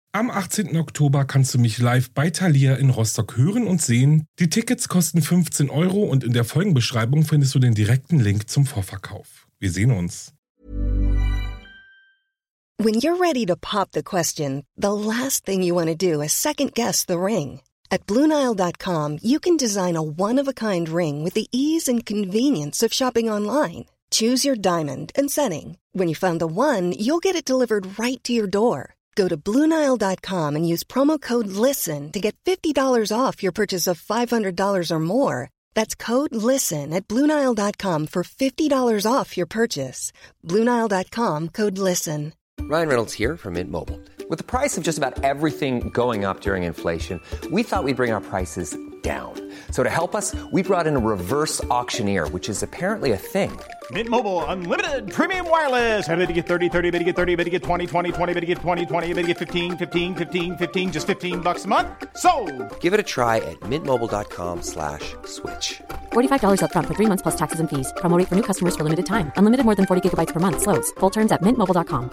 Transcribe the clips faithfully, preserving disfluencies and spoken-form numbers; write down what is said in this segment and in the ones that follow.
Am achtzehnten Oktober kannst du mich live bei Thalia in Rostock hören und sehen. Die Tickets kosten fünfzehn Euro und in der Folgenbeschreibung findest du den direkten Link zum Vorverkauf. Wir sehen uns. When you're ready to pop the question, the last thing you want to do is second-guess the ring. At Blue Nile dot com, you can design a one-of-a-kind ring with the ease and convenience of shopping online. Choose your diamond and setting. When you find the one, you'll get it delivered right to your door. Go to Blue Nile dot com and use promo code LISTEN to get fifty dollars off your purchase of five hundred dollars or more. That's code LISTEN at Blue Nile dot com for fifty dollars off your purchase. Blue Nile dot com, code LISTEN. Ryan Reynolds here from Mint Mobile. With the price of just about everything going up during inflation, we thought we'd bring our prices down. So to help us, we brought in a reverse auctioneer, which is apparently a thing. Mint Mobile Unlimited Premium Wireless. How to get thirty, thirty, how to get thirty, how to get twenty, twenty, twenty, how to get twenty, twenty, how to get fifteen, fifteen, fifteen, fifteen, just fifteen bucks a month? Sold! Give it a try at mintmobile.com slash switch. forty-five dollars up front for three months plus taxes and fees. Promo rate for new customers for limited time. Unlimited more than forty gigabytes per month. Slows full terms at mint mobile dot com.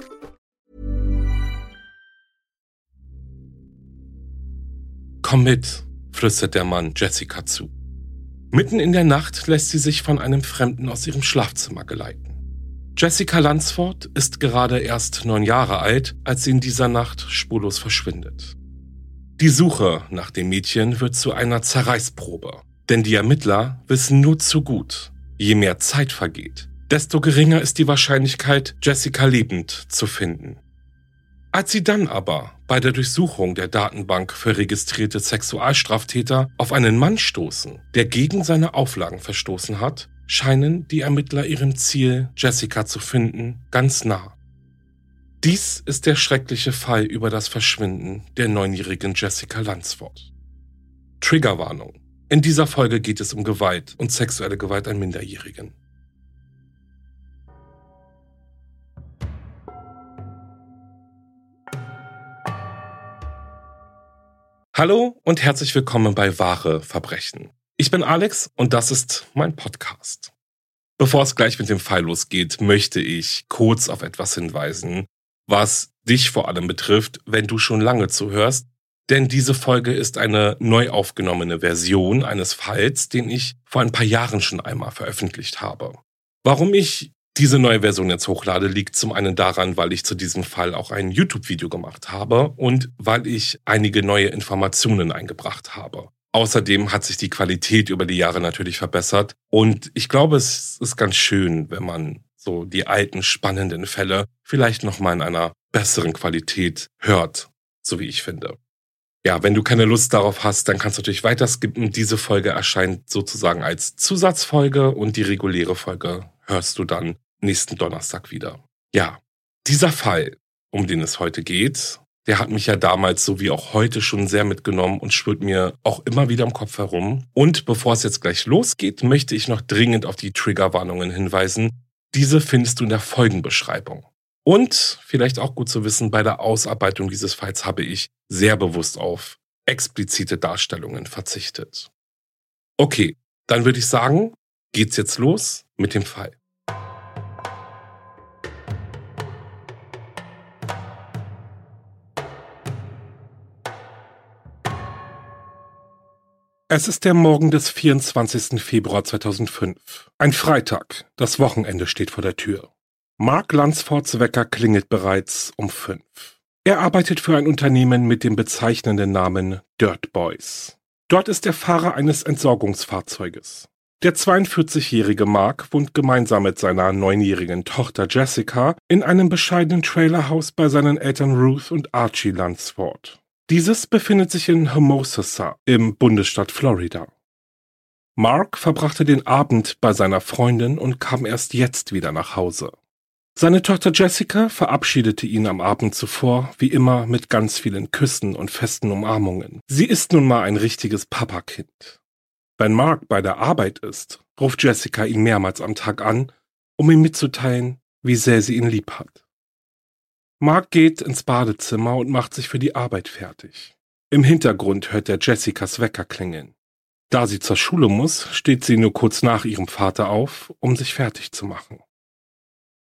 Komm mit, flüstert der Mann Jessica zu. Mitten in der Nacht lässt sie sich von einem Fremden aus ihrem Schlafzimmer geleiten. Jessica Lunsford ist gerade erst neun Jahre alt, als sie in dieser Nacht spurlos verschwindet. Die Suche nach dem Mädchen wird zu einer Zerreißprobe, denn die Ermittler wissen nur zu gut, je mehr Zeit vergeht, desto geringer ist die Wahrscheinlichkeit, Jessica lebend zu finden. Als sie dann aber bei der Durchsuchung der Datenbank für registrierte Sexualstraftäter auf einen Mann stoßen, der gegen seine Auflagen verstoßen hat, scheinen die Ermittler ihrem Ziel, Jessica zu finden, ganz nah. Dies ist der schreckliche Fall über das Verschwinden der neunjährigen Jessica Lunsford. Triggerwarnung. In dieser Folge geht es um Gewalt und sexuelle Gewalt an Minderjährigen. Hallo und herzlich willkommen bei Wahre Verbrechen. Ich bin Alex und das ist mein Podcast. Bevor es gleich mit dem Fall losgeht, möchte ich kurz auf etwas hinweisen, was dich vor allem betrifft, wenn du schon lange zuhörst, denn diese Folge ist eine neu aufgenommene Version eines Falls, den ich vor ein paar Jahren schon einmal veröffentlicht habe. Warum ich diese neue Version jetzt hochlade, liegt zum einen daran, weil ich zu diesem Fall auch ein YouTube-Video gemacht habe und weil ich einige neue Informationen eingebracht habe. Außerdem hat sich die Qualität über die Jahre natürlich verbessert und ich glaube, es ist ganz schön, wenn man so die alten, spannenden Fälle vielleicht nochmal in einer besseren Qualität hört, so wie ich finde. Ja, wenn du keine Lust darauf hast, dann kannst du natürlich weiter skippen. Diese Folge erscheint sozusagen als Zusatzfolge und die reguläre Folge hörst du dann nächsten Donnerstag wieder. Ja, dieser Fall, um den es heute geht, der hat mich ja damals so wie auch heute schon sehr mitgenommen und schwirrt mir auch immer wieder im Kopf herum. Und bevor es jetzt gleich losgeht, möchte ich noch dringend auf die Triggerwarnungen hinweisen. Diese findest du in der Folgenbeschreibung. Und vielleicht auch gut zu wissen, bei der Ausarbeitung dieses Falls habe ich sehr bewusst auf explizite Darstellungen verzichtet. Okay, dann würde ich sagen, geht's jetzt los mit dem Fall. Es ist der Morgen des vierundzwanzigsten Februar zweitausendfünf. Ein Freitag, das Wochenende steht vor der Tür. Mark Lunsfords Wecker klingelt bereits um fünf. Er arbeitet für ein Unternehmen mit dem bezeichnenden Namen Dirt Boys. Dort ist er Fahrer eines Entsorgungsfahrzeuges. Der zweiundvierzigjährige Mark wohnt gemeinsam mit seiner neunjährigen Tochter Jessica in einem bescheidenen Trailerhaus bei seinen Eltern Ruth und Archie Lunsford. Dieses befindet sich in Hermosa im Bundesstaat Florida. Mark verbrachte den Abend bei seiner Freundin und kam erst jetzt wieder nach Hause. Seine Tochter Jessica verabschiedete ihn am Abend zuvor, wie immer mit ganz vielen Küssen und festen Umarmungen. Sie ist nun mal ein richtiges Papakind. Wenn Mark bei der Arbeit ist, ruft Jessica ihn mehrmals am Tag an, um ihm mitzuteilen, wie sehr sie ihn lieb hat. Mark geht ins Badezimmer und macht sich für die Arbeit fertig. Im Hintergrund hört er Jessicas Wecker klingeln. Da sie zur Schule muss, steht sie nur kurz nach ihrem Vater auf, um sich fertig zu machen.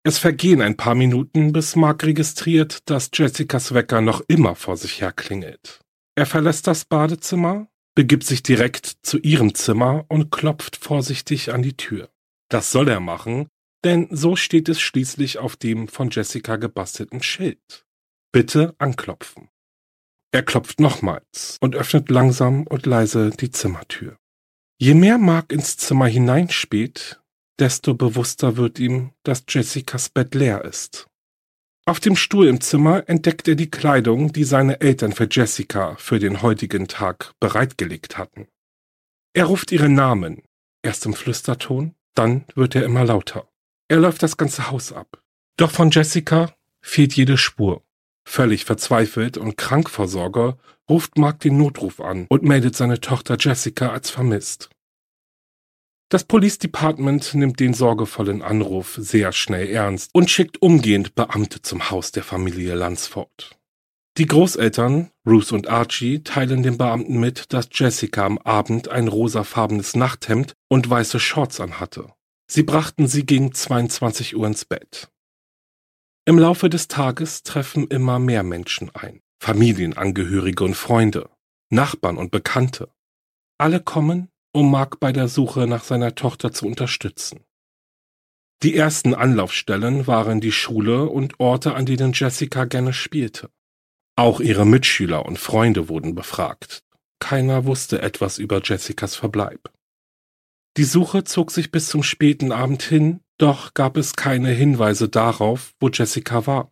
Es vergehen ein paar Minuten, bis Mark registriert, dass Jessicas Wecker noch immer vor sich her klingelt. Er verlässt das Badezimmer, begibt sich direkt zu ihrem Zimmer und klopft vorsichtig an die Tür. Das soll er machen, denn so steht es schließlich auf dem von Jessica gebastelten Schild. Bitte anklopfen. Er klopft nochmals und öffnet langsam und leise die Zimmertür. Je mehr Mark ins Zimmer hineinspäht, desto bewusster wird ihm, dass Jessicas Bett leer ist. Auf dem Stuhl im Zimmer entdeckt er die Kleidung, die seine Eltern für Jessica für den heutigen Tag bereitgelegt hatten. Er ruft ihren Namen, erst im Flüsterton, dann wird er immer lauter. Er läuft das ganze Haus ab. Doch von Jessica fehlt jede Spur. Völlig verzweifelt und krank vor Sorge ruft Mark den Notruf an und meldet seine Tochter Jessica als vermisst. Das Police Department nimmt den sorgevollen Anruf sehr schnell ernst und schickt umgehend Beamte zum Haus der Familie Lunsford. Die Großeltern, Ruth und Archie, teilen den Beamten mit, dass Jessica am Abend ein rosafarbenes Nachthemd und weiße Shorts anhatte. Sie brachten sie gegen zweiundzwanzig Uhr ins Bett. Im Laufe des Tages treffen immer mehr Menschen ein. Familienangehörige und Freunde, Nachbarn und Bekannte. Alle kommen, um Mark bei der Suche nach seiner Tochter zu unterstützen. Die ersten Anlaufstellen waren die Schule und Orte, an denen Jessica gerne spielte. Auch ihre Mitschüler und Freunde wurden befragt. Keiner wusste etwas über Jessicas Verbleib. Die Suche zog sich bis zum späten Abend hin, doch gab es keine Hinweise darauf, wo Jessica war.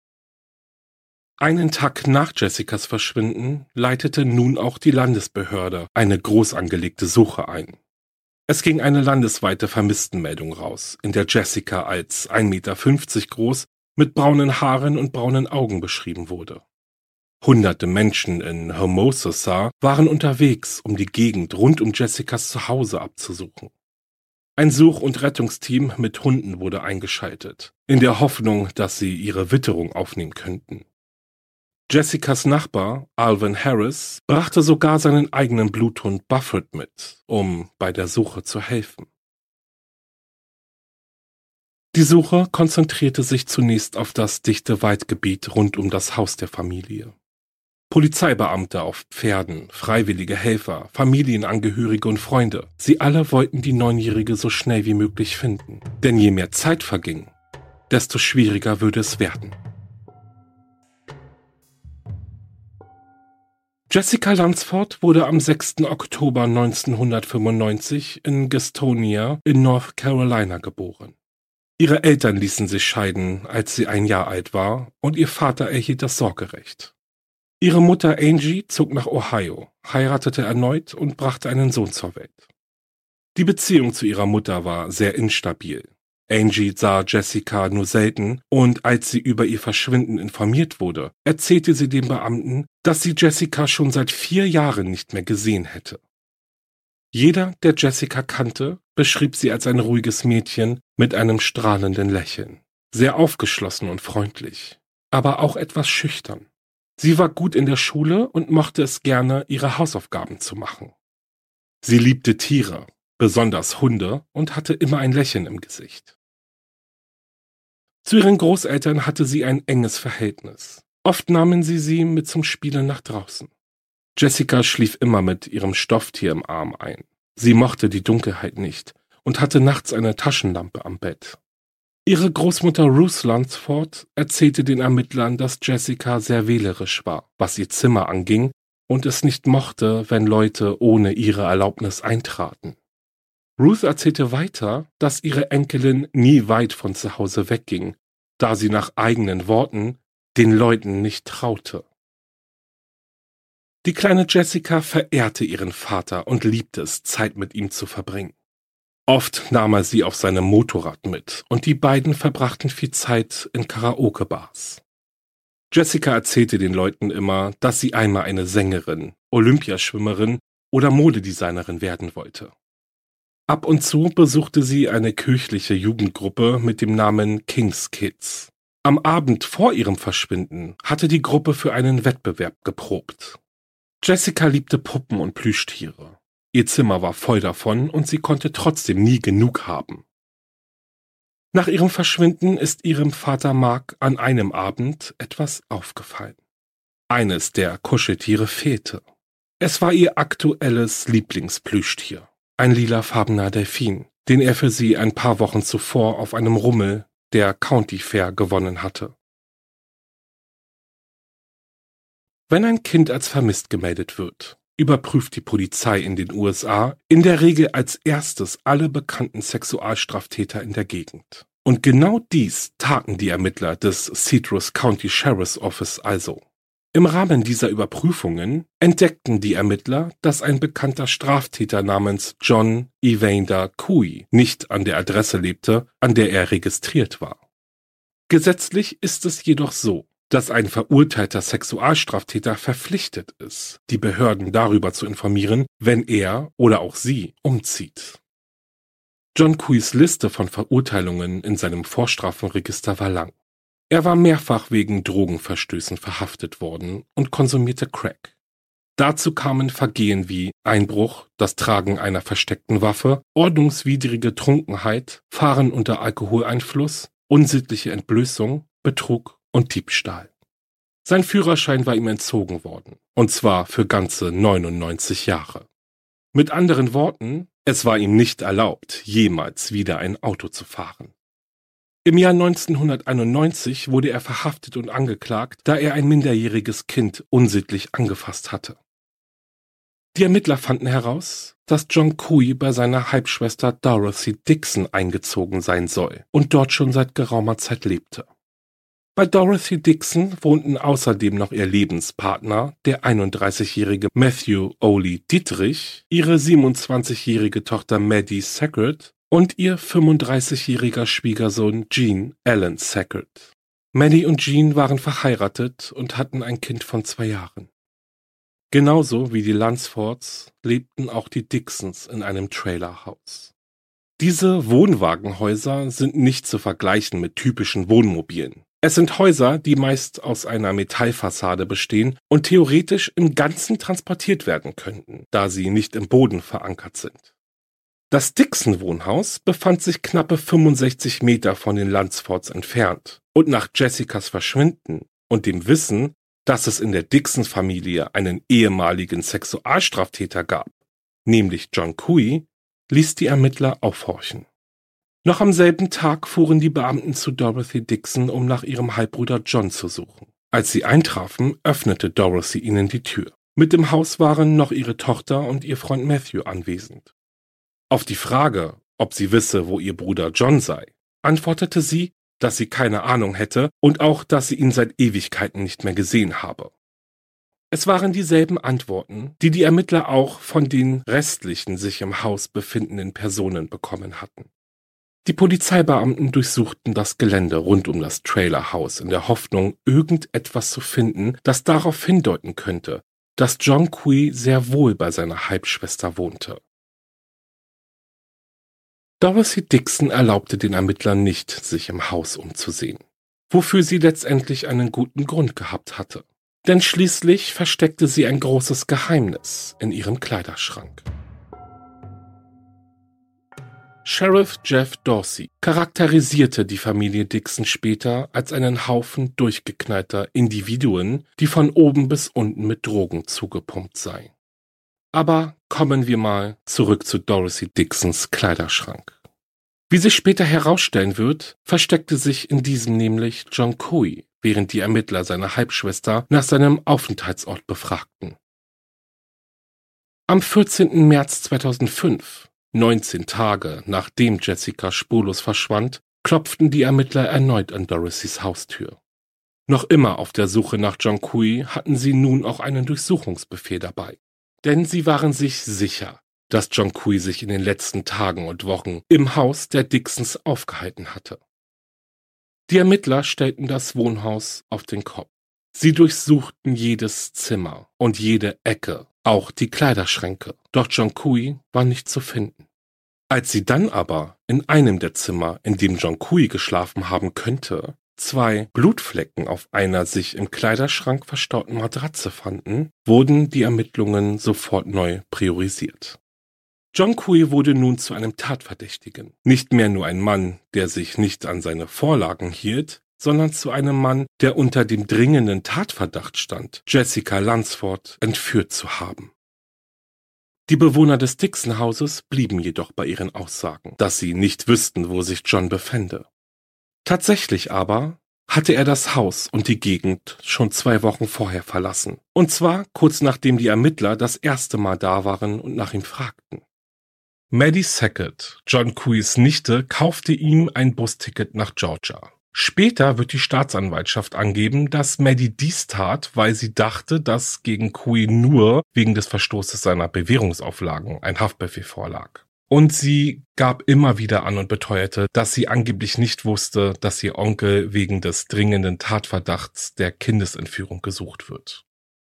Einen Tag nach Jessicas Verschwinden leitete nun auch die Landesbehörde eine groß angelegte Suche ein. Es ging eine landesweite Vermisstenmeldung raus, in der Jessica als ein Meter fünfzig groß mit braunen Haaren und braunen Augen beschrieben wurde. Hunderte Menschen in Hermosa waren unterwegs, um die Gegend rund um Jessicas Zuhause abzusuchen. Ein Such- und Rettungsteam mit Hunden wurde eingeschaltet, in der Hoffnung, dass sie ihre Witterung aufnehmen könnten. Jessicas Nachbar, Alvin Harris, brachte sogar seinen eigenen Bluthund Buffett mit, um bei der Suche zu helfen. Die Suche konzentrierte sich zunächst auf das dichte Waldgebiet rund um das Haus der Familie. Polizeibeamte auf Pferden, freiwillige Helfer, Familienangehörige und Freunde, sie alle wollten die Neunjährige so schnell wie möglich finden. Denn je mehr Zeit verging, desto schwieriger würde es werden. Jessica Lunsford wurde am sechsten Oktober neunzehnhundertfünfundneunzig in Gastonia in North Carolina geboren. Ihre Eltern ließen sich scheiden, als sie ein Jahr alt war, und ihr Vater erhielt das Sorgerecht. Ihre Mutter Angie zog nach Ohio, heiratete erneut und brachte einen Sohn zur Welt. Die Beziehung zu ihrer Mutter war sehr instabil. Angie sah Jessica nur selten und als sie über ihr Verschwinden informiert wurde, erzählte sie dem Beamten, dass sie Jessica schon seit vier Jahren nicht mehr gesehen hätte. Jeder, der Jessica kannte, beschrieb sie als ein ruhiges Mädchen mit einem strahlenden Lächeln, sehr aufgeschlossen und freundlich, aber auch etwas schüchtern. Sie war gut in der Schule und mochte es gerne, ihre Hausaufgaben zu machen. Sie liebte Tiere, besonders Hunde, und hatte immer ein Lächeln im Gesicht. Zu ihren Großeltern hatte sie ein enges Verhältnis. Oft nahmen sie sie mit zum Spielen nach draußen. Jessica schlief immer mit ihrem Stofftier im Arm ein. Sie mochte die Dunkelheit nicht und hatte nachts eine Taschenlampe am Bett. Ihre Großmutter Ruth Lunsford erzählte den Ermittlern, dass Jessica sehr wählerisch war, was ihr Zimmer anging, und es nicht mochte, wenn Leute ohne ihre Erlaubnis eintraten. Ruth erzählte weiter, dass ihre Enkelin nie weit von zu Hause wegging, da sie nach eigenen Worten den Leuten nicht traute. Die kleine Jessica verehrte ihren Vater und liebte es, Zeit mit ihm zu verbringen. Oft nahm er sie auf seinem Motorrad mit und die beiden verbrachten viel Zeit in Karaoke-Bars. Jessica erzählte den Leuten immer, dass sie einmal eine Sängerin, Olympiaschwimmerin oder Modedesignerin werden wollte. Ab und zu besuchte sie eine kirchliche Jugendgruppe mit dem Namen King's Kids. Am Abend vor ihrem Verschwinden hatte die Gruppe für einen Wettbewerb geprobt. Jessica liebte Puppen und Plüschtiere. Ihr Zimmer war voll davon und sie konnte trotzdem nie genug haben. Nach ihrem Verschwinden ist ihrem Vater Mark an einem Abend etwas aufgefallen. Eines der Kuscheltiere fehlte. Es war ihr aktuelles Lieblingsplüschtier, ein lilafarbener Delfin, den er für sie ein paar Wochen zuvor auf einem Rummel der County Fair gewonnen hatte. Wenn ein Kind als vermisst gemeldet wird, überprüft die Polizei in den U S A in der Regel als erstes alle bekannten Sexualstraftäter in der Gegend. Und genau dies taten die Ermittler des Citrus County Sheriff's Office also. Im Rahmen dieser Überprüfungen entdeckten die Ermittler, dass ein bekannter Straftäter namens John Evander Cooey nicht an der Adresse lebte, an der er registriert war. Gesetzlich ist es jedoch so, dass ein verurteilter Sexualstraftäter verpflichtet ist, die Behörden darüber zu informieren, wenn er oder auch sie umzieht. John Cooeys Liste von Verurteilungen in seinem Vorstrafenregister war lang. Er war mehrfach wegen Drogenverstößen verhaftet worden und konsumierte Crack. Dazu kamen Vergehen wie Einbruch, das Tragen einer versteckten Waffe, ordnungswidrige Trunkenheit, Fahren unter Alkoholeinfluss, unsittliche Entblößung, Betrug und Diebstahl. Sein Führerschein war ihm entzogen worden, und zwar für ganze neunundneunzig Jahre. Mit anderen Worten, es war ihm nicht erlaubt, jemals wieder ein Auto zu fahren. Im Jahr neunzehnhunderteinundneunzig wurde er verhaftet und angeklagt, da er ein minderjähriges Kind unsittlich angefasst hatte. Die Ermittler fanden heraus, dass John Cooey bei seiner Halbschwester Dorothy Dixon eingezogen sein soll und dort schon seit geraumer Zeit lebte. Bei Dorothy Dixon wohnten außerdem noch ihr Lebenspartner, der einunddreißigjährige Matthew Ole Dietrich, ihre siebenundzwanzigjährige Tochter Maddie Sackert und ihr fünfunddreißigjähriger Schwiegersohn Gene Allen Sackert. Maddie und Gene waren verheiratet und hatten ein Kind von zwei Jahren. Genauso wie die Lunsfords lebten auch die Dixons in einem Trailerhaus. Diese Wohnwagenhäuser sind nicht zu vergleichen mit typischen Wohnmobilen. Es sind Häuser, die meist aus einer Metallfassade bestehen und theoretisch im Ganzen transportiert werden könnten, da sie nicht im Boden verankert sind. Das Dixon-Wohnhaus befand sich knappe fünfundsechzig Meter von den Lunsfords entfernt und nach Jessicas Verschwinden und dem Wissen, dass es in der Dixon-Familie einen ehemaligen Sexualstraftäter gab, nämlich John Cooey, ließ die Ermittler aufhorchen. Noch am selben Tag fuhren die Beamten zu Dorothy Dixon, um nach ihrem Halbbruder John zu suchen. Als sie eintrafen, öffnete Dorothy ihnen die Tür. Mit im Haus waren noch ihre Tochter und ihr Freund Matthew anwesend. Auf die Frage, ob sie wisse, wo ihr Bruder John sei, antwortete sie, dass sie keine Ahnung hätte und auch, dass sie ihn seit Ewigkeiten nicht mehr gesehen habe. Es waren dieselben Antworten, die die Ermittler auch von den restlichen sich im Haus befindenden Personen bekommen hatten. Die Polizeibeamten durchsuchten das Gelände rund um das Trailerhaus in der Hoffnung, irgendetwas zu finden, das darauf hindeuten könnte, dass John Cooey sehr wohl bei seiner Halbschwester wohnte. Dorothy Dixon erlaubte den Ermittlern nicht, sich im Haus umzusehen, wofür sie letztendlich einen guten Grund gehabt hatte. Denn schließlich versteckte sie ein großes Geheimnis in ihrem Kleiderschrank. Sheriff Jeff Dorsey charakterisierte die Familie Dixon später als einen Haufen durchgeknallter Individuen, die von oben bis unten mit Drogen zugepumpt seien. Aber kommen wir mal zurück zu Dorothy Dixons Kleiderschrank. Wie sich später herausstellen wird, versteckte sich in diesem nämlich John Cooey, während die Ermittler seine Halbschwester nach seinem Aufenthaltsort befragten. Am vierzehnten März zweitausendfünf, neunzehn Tage nachdem Jessica spurlos verschwand, klopften die Ermittler erneut an Dorothys Haustür. Noch immer auf der Suche nach John Cooey hatten sie nun auch einen Durchsuchungsbefehl dabei. Denn sie waren sich sicher, dass John Cooey sich in den letzten Tagen und Wochen im Haus der Dixons aufgehalten hatte. Die Ermittler stellten das Wohnhaus auf den Kopf. Sie durchsuchten jedes Zimmer und jede Ecke, auch die Kleiderschränke, doch John Cooey war nicht zu finden. Als sie dann aber in einem der Zimmer, in dem John Cooey geschlafen haben könnte, zwei Blutflecken auf einer sich im Kleiderschrank verstauten Matratze fanden, wurden die Ermittlungen sofort neu priorisiert. John Kui wurde nun zu einem Tatverdächtigen. Nicht mehr nur ein Mann, der sich nicht an seine Vorlagen hielt, sondern zu einem Mann, der unter dem dringenden Tatverdacht stand, Jessica Lunsford entführt zu haben. Die Bewohner des Dixon-Hauses blieben jedoch bei ihren Aussagen, dass sie nicht wüssten, wo sich John befände. Tatsächlich aber hatte er das Haus und die Gegend schon zwei Wochen vorher verlassen. Und zwar kurz nachdem die Ermittler das erste Mal da waren und nach ihm fragten. Maddie Sackett, John Kuis Nichte, kaufte ihm ein Busticket nach Georgia. Später wird die Staatsanwaltschaft angeben, dass Maddie dies tat, weil sie dachte, dass gegen Kui nur wegen des Verstoßes seiner Bewährungsauflagen ein Haftbefehl vorlag. Und sie gab immer wieder an und beteuerte, dass sie angeblich nicht wusste, dass ihr Onkel wegen des dringenden Tatverdachts der Kindesentführung gesucht wird.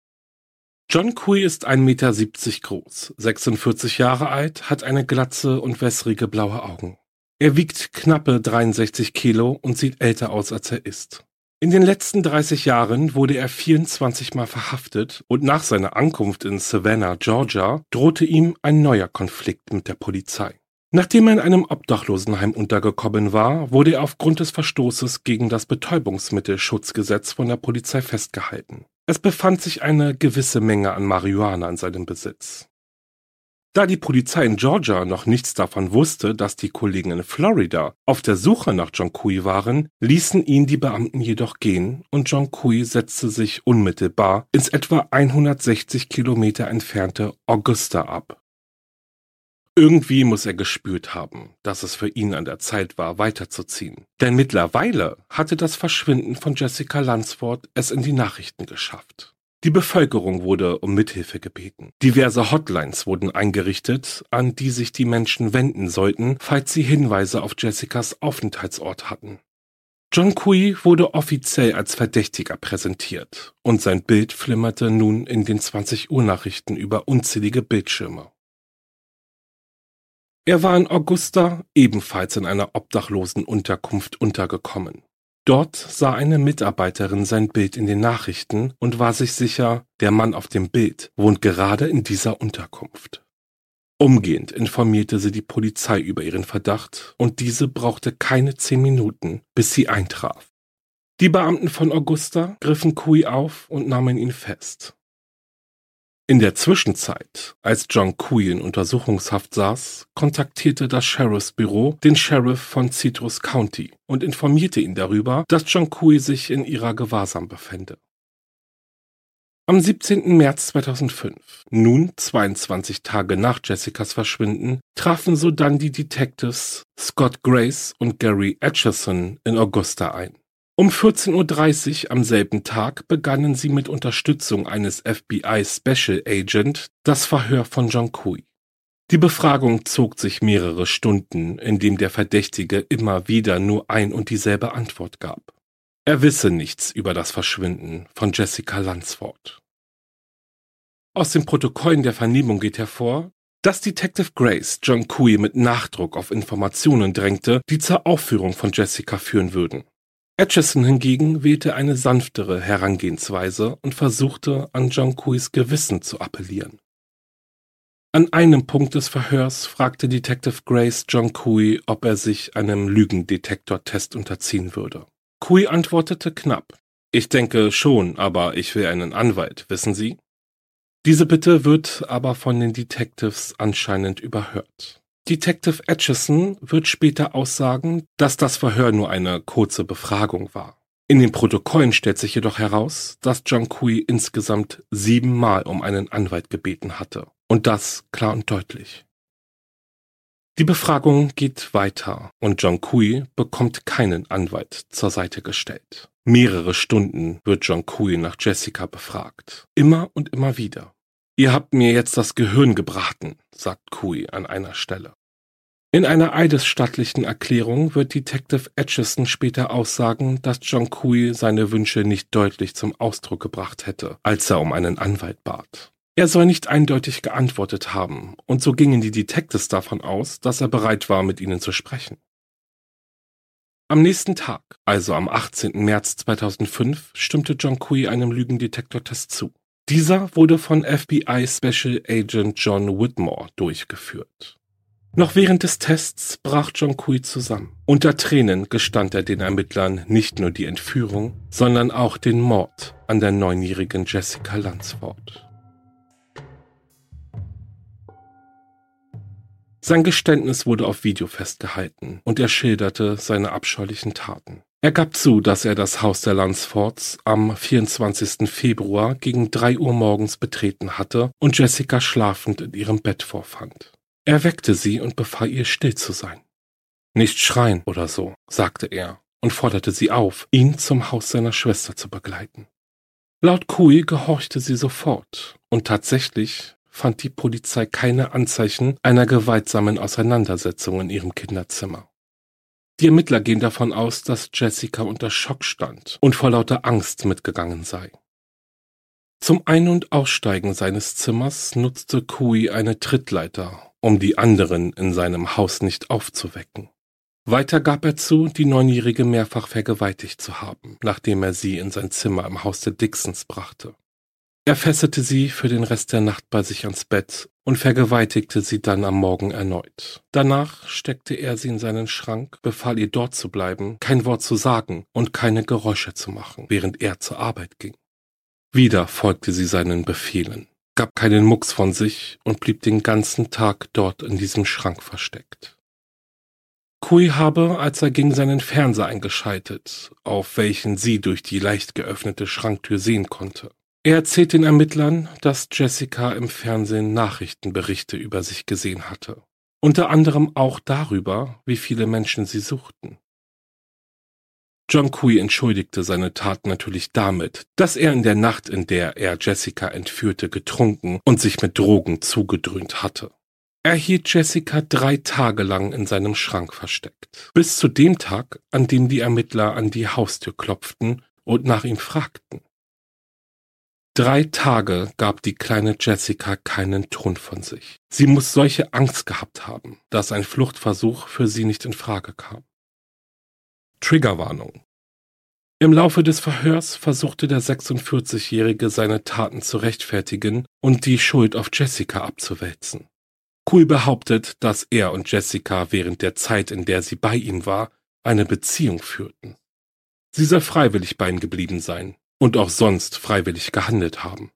John Kui ist ein Meter siebzig groß, sechsundvierzig Jahre alt, hat eine Glatze und wässrige blaue Augen. Er wiegt knappe dreiundsechzig Kilo und sieht älter aus, als er ist. In den letzten dreißig Jahren wurde er vierundzwanzig Mal verhaftet und nach seiner Ankunft in Savannah, Georgia, drohte ihm ein neuer Konflikt mit der Polizei. Nachdem er in einem Obdachlosenheim untergekommen war, wurde er aufgrund des Verstoßes gegen das Betäubungsmittelschutzgesetz von der Polizei festgehalten. Es befand sich eine gewisse Menge an Marihuana in seinem Besitz. Da die Polizei in Georgia noch nichts davon wusste, dass die Kollegen in Florida auf der Suche nach John Kui waren, ließen ihn die Beamten jedoch gehen und John Kui setzte sich unmittelbar ins etwa hundertsechzig Kilometer entfernte Augusta ab. Irgendwie muss er gespürt haben, dass es für ihn an der Zeit war, weiterzuziehen. Denn mittlerweile hatte das Verschwinden von Jessica Lunsford es in die Nachrichten geschafft. Die Bevölkerung wurde um Mithilfe gebeten. Diverse Hotlines wurden eingerichtet, an die sich die Menschen wenden sollten, falls sie Hinweise auf Jessicas Aufenthaltsort hatten. John Kui wurde offiziell als Verdächtiger präsentiert und sein Bild flimmerte nun in den zwanzig Uhr Nachrichten über unzählige Bildschirme. Er war in Augusta ebenfalls in einer obdachlosen Unterkunft untergekommen. Dort sah eine Mitarbeiterin sein Bild in den Nachrichten und war sich sicher, der Mann auf dem Bild wohnt gerade in dieser Unterkunft. Umgehend informierte sie die Polizei über ihren Verdacht und diese brauchte keine zehn Minuten, bis sie eintraf. Die Beamten von Augusta griffen Kui auf und nahmen ihn fest. In der Zwischenzeit, als John Kui in Untersuchungshaft saß, kontaktierte das Sheriffsbüro den Sheriff von Citrus County und informierte ihn darüber, dass John Kui sich in ihrer Gewahrsam befände. Am siebzehnten März zweitausendfünf, nun zweiundzwanzig Tage nach Jessicas Verschwinden, trafen sodann die Detectives Scott Grace und Gary Atchison in Augusta ein. Um vierzehn Uhr dreißig am selben Tag begannen sie mit Unterstützung eines F B I Special Agent das Verhör von John Kui. Die Befragung zog sich mehrere Stunden, indem der Verdächtige immer wieder nur ein und dieselbe Antwort gab. Er wisse nichts über das Verschwinden von Jessica Lunsford. Aus den Protokollen der Vernehmung geht hervor, dass Detective Grace John Kui mit Nachdruck auf Informationen drängte, die zur Aufführung von Jessica führen würden. Atchison hingegen wählte eine sanftere Herangehensweise und versuchte, an John Kuis Gewissen zu appellieren. An einem Punkt des Verhörs fragte Detective Grace John Kui, ob er sich einem Lügendetektortest unterziehen würde. Kui antwortete knapp: „Ich denke schon, aber ich will einen Anwalt, wissen Sie?" Diese Bitte wird aber von den Detectives anscheinend überhört. Detective Atchison wird später aussagen, dass das Verhör nur eine kurze Befragung war. In den Protokollen stellt sich jedoch heraus, dass John Kui insgesamt siebenmal um einen Anwalt gebeten hatte. Und das klar und deutlich. Die Befragung geht weiter und John Kui bekommt keinen Anwalt zur Seite gestellt. Mehrere Stunden wird John Kui nach Jessica befragt. Immer und immer wieder. „Ihr habt mir jetzt das Gehirn gebraten", sagt Kui an einer Stelle. In einer eidesstattlichen Erklärung wird Detective Atchison später aussagen, dass John Kui seine Wünsche nicht deutlich zum Ausdruck gebracht hätte, als er um einen Anwalt bat. Er soll nicht eindeutig geantwortet haben, und so gingen die Detectives davon aus, dass er bereit war, mit ihnen zu sprechen. Am nächsten Tag, also am achtzehnten März zweitausendfünf, stimmte John Kui einem Lügendetektortest zu. Dieser wurde von F B I Special Agent John Whitmore durchgeführt. Noch während des Tests brach John Kui zusammen. Unter Tränen gestand er den Ermittlern nicht nur die Entführung, sondern auch den Mord an der neunjährigen Jessica Lunsford. Sein Geständnis wurde auf Video festgehalten und er schilderte seine abscheulichen Taten. Er gab zu, dass er das Haus der Lunsfords am vierundzwanzigsten Februar gegen drei Uhr morgens betreten hatte und Jessica schlafend in ihrem Bett vorfand. Er weckte sie und befahl ihr, still zu sein. Nicht schreien oder so, sagte er und forderte sie auf, ihn zum Haus seiner Schwester zu begleiten. Laut Kui gehorchte sie sofort und tatsächlich fand die Polizei keine Anzeichen einer gewaltsamen Auseinandersetzung in ihrem Kinderzimmer. Die Ermittler gehen davon aus, dass Jessica unter Schock stand und vor lauter Angst mitgegangen sei. Zum Ein- und Aussteigen seines Zimmers nutzte Kui eine Trittleiter, um die anderen in seinem Haus nicht aufzuwecken. Weiter gab er zu, die Neunjährige mehrfach vergewaltigt zu haben, nachdem er sie in sein Zimmer im Haus der Dixons brachte. Er fesselte sie für den Rest der Nacht bei sich ans Bett und vergewaltigte sie dann am Morgen erneut. Danach steckte er sie in seinen Schrank, befahl ihr dort zu bleiben, kein Wort zu sagen und keine Geräusche zu machen, während er zur Arbeit ging. Wieder folgte sie seinen Befehlen, gab keinen Mucks von sich und blieb den ganzen Tag dort in diesem Schrank versteckt. Kui habe, als er ging, seinen Fernseher eingeschaltet, auf welchen sie durch die leicht geöffnete Schranktür sehen konnte. Er erzählt den Ermittlern, dass Jessica im Fernsehen Nachrichtenberichte über sich gesehen hatte. Unter anderem auch darüber, wie viele Menschen sie suchten. John Kui entschuldigte seine Tat natürlich damit, dass er in der Nacht, in der er Jessica entführte, getrunken und sich mit Drogen zugedröhnt hatte. Er hielt Jessica drei Tage lang in seinem Schrank versteckt, bis zu dem Tag, an dem die Ermittler an die Haustür klopften und nach ihm fragten. Drei Tage gab die kleine Jessica keinen Ton von sich. Sie muss solche Angst gehabt haben, dass ein Fluchtversuch für sie nicht in Frage kam. Triggerwarnung. Im Laufe des Verhörs versuchte der sechsundvierzigjährige seine Taten zu rechtfertigen und die Schuld auf Jessica abzuwälzen. Kui behauptet, dass er und Jessica während der Zeit, in der sie bei ihm war, eine Beziehung führten. Sie soll freiwillig bei ihm geblieben sein und auch sonst freiwillig gehandelt haben.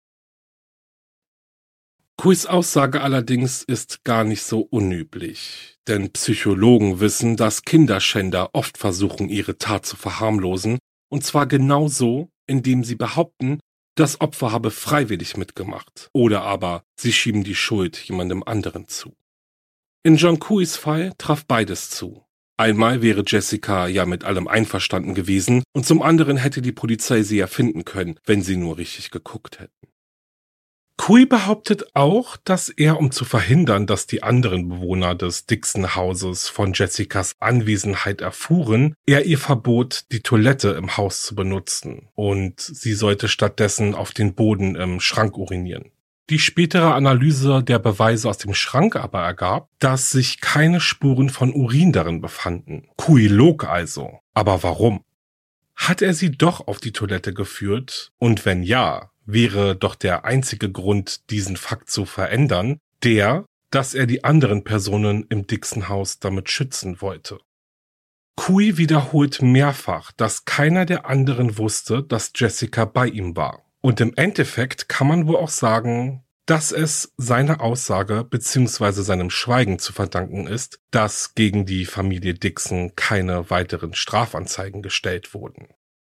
Kuis Aussage allerdings ist gar nicht so unüblich, denn Psychologen wissen, dass Kinderschänder oft versuchen, ihre Tat zu verharmlosen, und zwar genauso, indem sie behaupten, das Opfer habe freiwillig mitgemacht, oder aber sie schieben die Schuld jemandem anderen zu. In John Kuis Fall traf beides zu. Einmal wäre Jessica ja mit allem einverstanden gewesen und zum anderen hätte die Polizei sie ja finden können, wenn sie nur richtig geguckt hätten. Kui behauptet auch, dass er, um zu verhindern, dass die anderen Bewohner des Dixon-Hauses von Jessicas Anwesenheit erfuhren, er ihr verbot, die Toilette im Haus zu benutzen und sie sollte stattdessen auf den Boden im Schrank urinieren. Die spätere Analyse der Beweise aus dem Schrank aber ergab, dass sich keine Spuren von Urin darin befanden. Kui log also. Aber warum? Hat er sie doch auf die Toilette geführt? Und wenn ja, wäre doch der einzige Grund, diesen Fakt zu verändern, der, dass er die anderen Personen im Dixon-Haus damit schützen wollte. Kui wiederholt mehrfach, dass keiner der anderen wusste, dass Jessica bei ihm war. Und im Endeffekt kann man wohl auch sagen, dass es seiner Aussage bzw. seinem Schweigen zu verdanken ist, dass gegen die Familie Dixon keine weiteren Strafanzeigen gestellt wurden.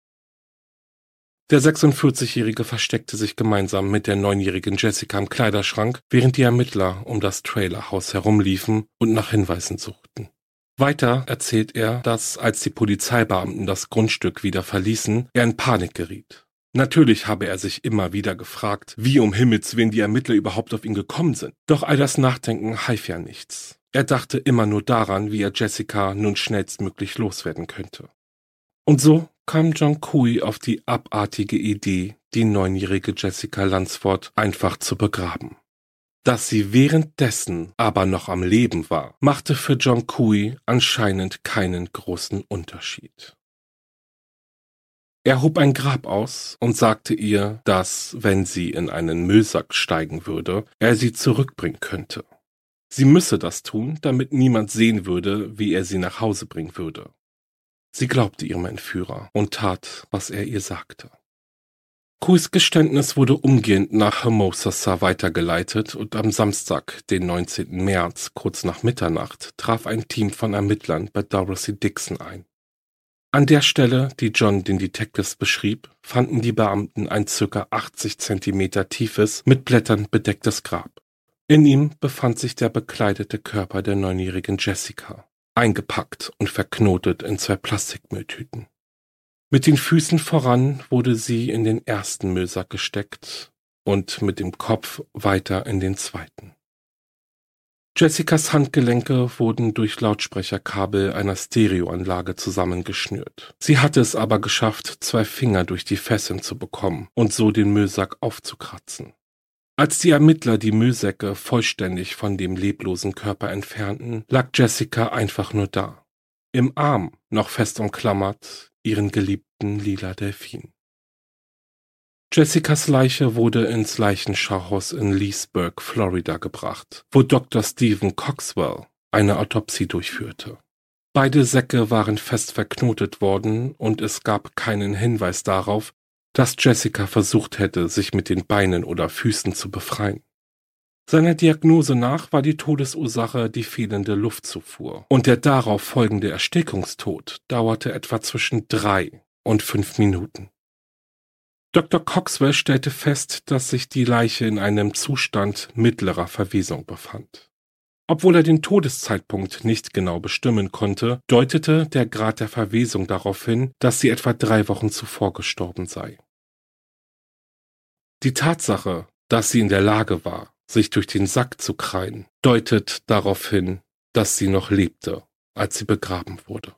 Der sechsundvierzigjährige versteckte sich gemeinsam mit der neunjährigen Jessica im Kleiderschrank, während die Ermittler um das Trailerhaus herumliefen und nach Hinweisen suchten. Weiter erzählt er, dass, als die Polizeibeamten das Grundstück wieder verließen, er in Panik geriet. Natürlich habe er sich immer wieder gefragt, wie um Himmels Willen die Ermittler überhaupt auf ihn gekommen sind. Doch all das Nachdenken half ja nichts. Er dachte immer nur daran, wie er Jessica nun schnellstmöglich loswerden könnte. Und so kam John Kui auf die abartige Idee, die neunjährige Jessica Lunsford einfach zu begraben. Dass sie währenddessen aber noch am Leben war, machte für John Kui anscheinend keinen großen Unterschied. Er hob ein Grab aus und sagte ihr, dass, wenn sie in einen Müllsack steigen würde, er sie zurückbringen könnte. Sie müsse das tun, damit niemand sehen würde, wie er sie nach Hause bringen würde. Sie glaubte ihrem Entführer und tat, was er ihr sagte. Cuys Geständnis wurde umgehend nach Homosassa weitergeleitet und am Samstag, den neunzehnten März, kurz nach Mitternacht, traf ein Team von Ermittlern bei Dorothy Dixon ein. An der Stelle, die John den Detectives beschrieb, fanden die Beamten ein ca. achtzig Zentimeter tiefes, mit Blättern bedecktes Grab. In ihm befand sich der bekleidete Körper der neunjährigen Jessica, eingepackt und verknotet in zwei Plastikmülltüten. Mit den Füßen voran wurde sie in den ersten Müllsack gesteckt und mit dem Kopf weiter in den zweiten. Jessicas Handgelenke wurden durch Lautsprecherkabel einer Stereoanlage zusammengeschnürt. Sie hatte es aber geschafft, zwei Finger durch die Fesseln zu bekommen und so den Müllsack aufzukratzen. Als die Ermittler die Müllsäcke vollständig von dem leblosen Körper entfernten, lag Jessica einfach nur da. Im Arm, noch fest umklammert, ihren geliebten lila Delfin. Jessicas Leiche wurde ins Leichenschauhaus in Leesburg, Florida gebracht, wo Doktor Stephen Coxwell eine Autopsie durchführte. Beide Säcke waren fest verknotet worden und es gab keinen Hinweis darauf, dass Jessica versucht hätte, sich mit den Beinen oder Füßen zu befreien. Seiner Diagnose nach war die Todesursache die fehlende Luftzufuhr und der darauf folgende Erstickungstod dauerte etwa zwischen drei und fünf Minuten. Doktor Coxwell stellte fest, dass sich die Leiche in einem Zustand mittlerer Verwesung befand. Obwohl er den Todeszeitpunkt nicht genau bestimmen konnte, deutete der Grad der Verwesung darauf hin, dass sie etwa drei Wochen zuvor gestorben sei. Die Tatsache, dass sie in der Lage war, sich durch den Sack zu kreien, deutet darauf hin, dass sie noch lebte, als sie begraben wurde.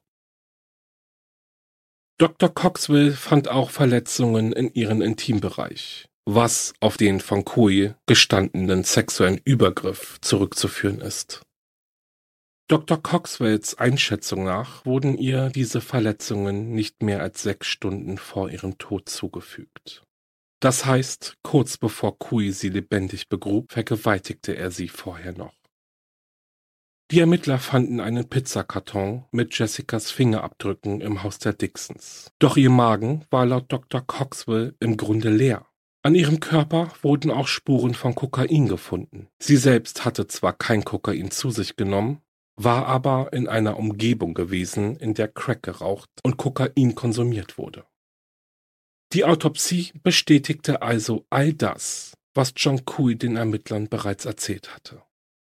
Doktor Coxwell fand auch Verletzungen in ihren Intimbereich, was auf den von Cuy gestandenen sexuellen Übergriff zurückzuführen ist. Doktor Coxwells Einschätzung nach wurden ihr diese Verletzungen nicht mehr als sechs Stunden vor ihrem Tod zugefügt. Das heißt, kurz bevor Cuy sie lebendig begrub, vergewaltigte er sie vorher noch. Die Ermittler fanden einen Pizzakarton mit Jessicas Fingerabdrücken im Haus der Dixons. Doch ihr Magen war laut Doktor Coxwell im Grunde leer. An ihrem Körper wurden auch Spuren von Kokain gefunden. Sie selbst hatte zwar kein Kokain zu sich genommen, war aber in einer Umgebung gewesen, in der Crack geraucht und Kokain konsumiert wurde. Die Autopsie bestätigte also all das, was John Cuy den Ermittlern bereits erzählt hatte.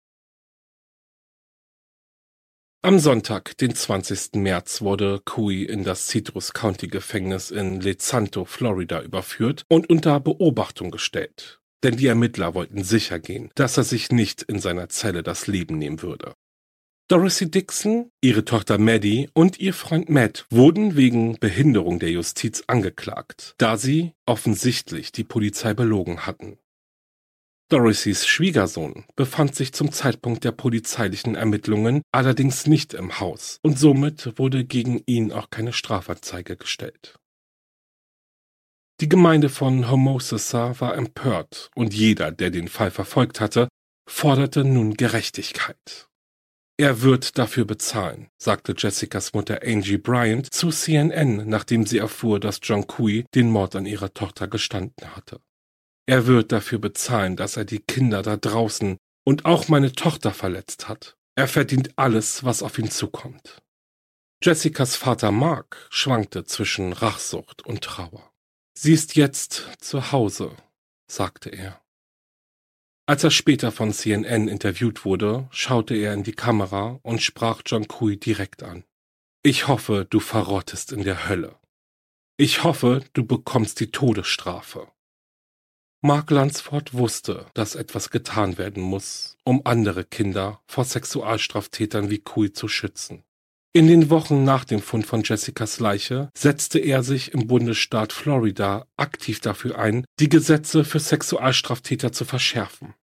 Am Sonntag, den zwanzigsten März, wurde Cuy in das Citrus County Gefängnis in Lesanto, Florida, überführt und unter Beobachtung gestellt. Denn die Ermittler wollten sicher gehen, dass er sich nicht in seiner Zelle das Leben nehmen würde. Dorothy Dixon, ihre Tochter Maddie und ihr Freund Matt wurden wegen Behinderung der Justiz angeklagt, da sie offensichtlich die Polizei belogen hatten. Dorothys Schwiegersohn befand sich zum Zeitpunkt der polizeilichen Ermittlungen allerdings nicht im Haus und somit wurde gegen ihn auch keine Strafanzeige gestellt. Die Gemeinde von Homosassa war empört und jeder, der den Fall verfolgt hatte, forderte nun Gerechtigkeit. Er wird dafür bezahlen, sagte Jessicas Mutter Angie Bryant zu C N N, nachdem sie erfuhr, dass John Cuy den Mord an ihrer Tochter gestanden hatte. Er wird dafür bezahlen, dass er die Kinder da draußen und auch meine Tochter verletzt hat. Er verdient alles, was auf ihn zukommt. Jessicas Vater Mark schwankte zwischen Rachsucht und Trauer. Sie ist jetzt zu Hause, sagte er. Als er später von C N N interviewt wurde, schaute er in die Kamera und sprach John Cuy direkt an. Ich hoffe, du verrottest in der Hölle. Ich hoffe, du bekommst die Todesstrafe. Mark Lunsford wusste, dass etwas getan werden muss, um andere Kinder vor Sexualstraftätern wie Cuy zu schützen. In den Wochen nach dem Fund von Jessicas Leiche setzte er sich im Bundesstaat Florida aktiv dafür ein, die Gesetze für Sexualstraftäter zu verschärfen.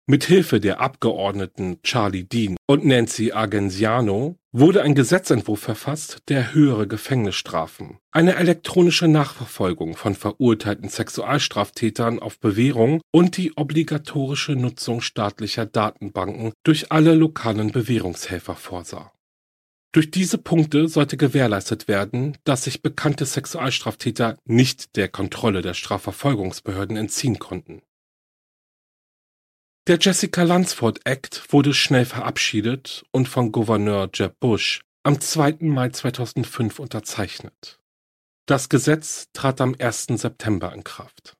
Mithilfe der Abgeordneten Charlie Dean und Nancy Argenziano wurde ein Gesetzentwurf verfasst, der höhere Gefängnisstrafen, eine elektronische Nachverfolgung von verurteilten Sexualstraftätern auf Bewährung und die obligatorische Nutzung staatlicher Datenbanken durch alle lokalen Bewährungshelfer vorsah. Durch diese Punkte sollte gewährleistet werden, dass sich bekannte Sexualstraftäter nicht der Kontrolle der Strafverfolgungsbehörden entziehen konnten. Der Jessica Lunsford Act wurde schnell verabschiedet und von Gouverneur Jeb Bush am zweiten Mai zweitausendfünf unterzeichnet. Das Gesetz trat am ersten September in Kraft.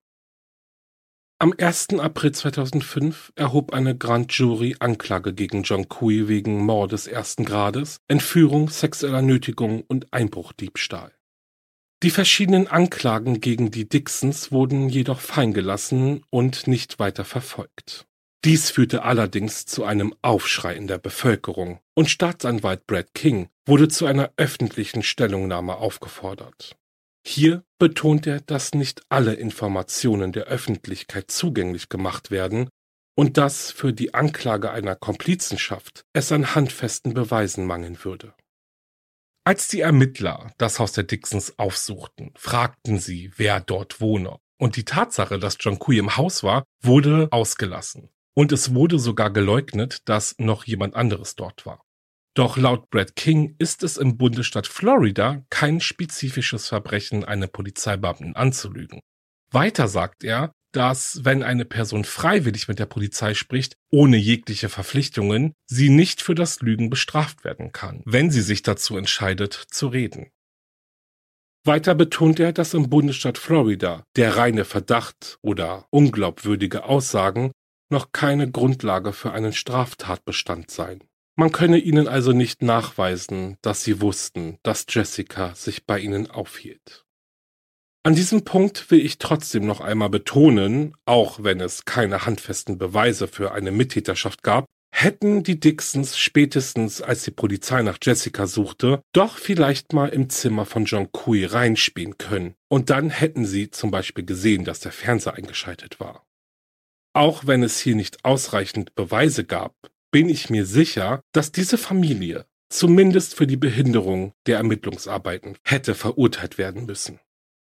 Am ersten April zweitausendfünf erhob eine Grand Jury Anklage gegen John Couy wegen Mordes ersten Grades, Entführung, sexueller Nötigung und Einbruchdiebstahl. Die verschiedenen Anklagen gegen die Dixons wurden jedoch fallen gelassen und nicht weiter verfolgt. Dies führte allerdings zu einem Aufschrei in der Bevölkerung und Staatsanwalt Brad King wurde zu einer öffentlichen Stellungnahme aufgefordert. Hier betont er, dass nicht alle Informationen der Öffentlichkeit zugänglich gemacht werden und dass für die Anklage einer Komplizenschaft es an handfesten Beweisen mangeln würde. Als die Ermittler das Haus der Dixons aufsuchten, fragten sie, wer dort wohne. Und die Tatsache, dass John Couy im Haus war, wurde ausgelassen. Und es wurde sogar geleugnet, dass noch jemand anderes dort war. Doch laut Brad King ist es im Bundesstaat Florida kein spezifisches Verbrechen, einen Polizeibeamten anzulügen. Weiter sagt er, dass, wenn eine Person freiwillig mit der Polizei spricht, ohne jegliche Verpflichtungen, sie nicht für das Lügen bestraft werden kann, wenn sie sich dazu entscheidet, zu reden. Weiter betont er, dass im Bundesstaat Florida der reine Verdacht oder unglaubwürdige Aussagen noch keine Grundlage für einen Straftatbestand seien. Man könne ihnen also nicht nachweisen, dass sie wussten, dass Jessica sich bei ihnen aufhielt. An diesem Punkt will ich trotzdem noch einmal betonen, auch wenn es keine handfesten Beweise für eine Mittäterschaft gab, hätten die Dixons spätestens, als die Polizei nach Jessica suchte, doch vielleicht mal im Zimmer von John Couy reinspähen können und dann hätten sie zum Beispiel gesehen, dass der Fernseher eingeschaltet war. Auch wenn es hier nicht ausreichend Beweise gab, bin ich mir sicher, dass diese Familie zumindest für die Behinderung der Ermittlungsarbeiten hätte verurteilt werden müssen.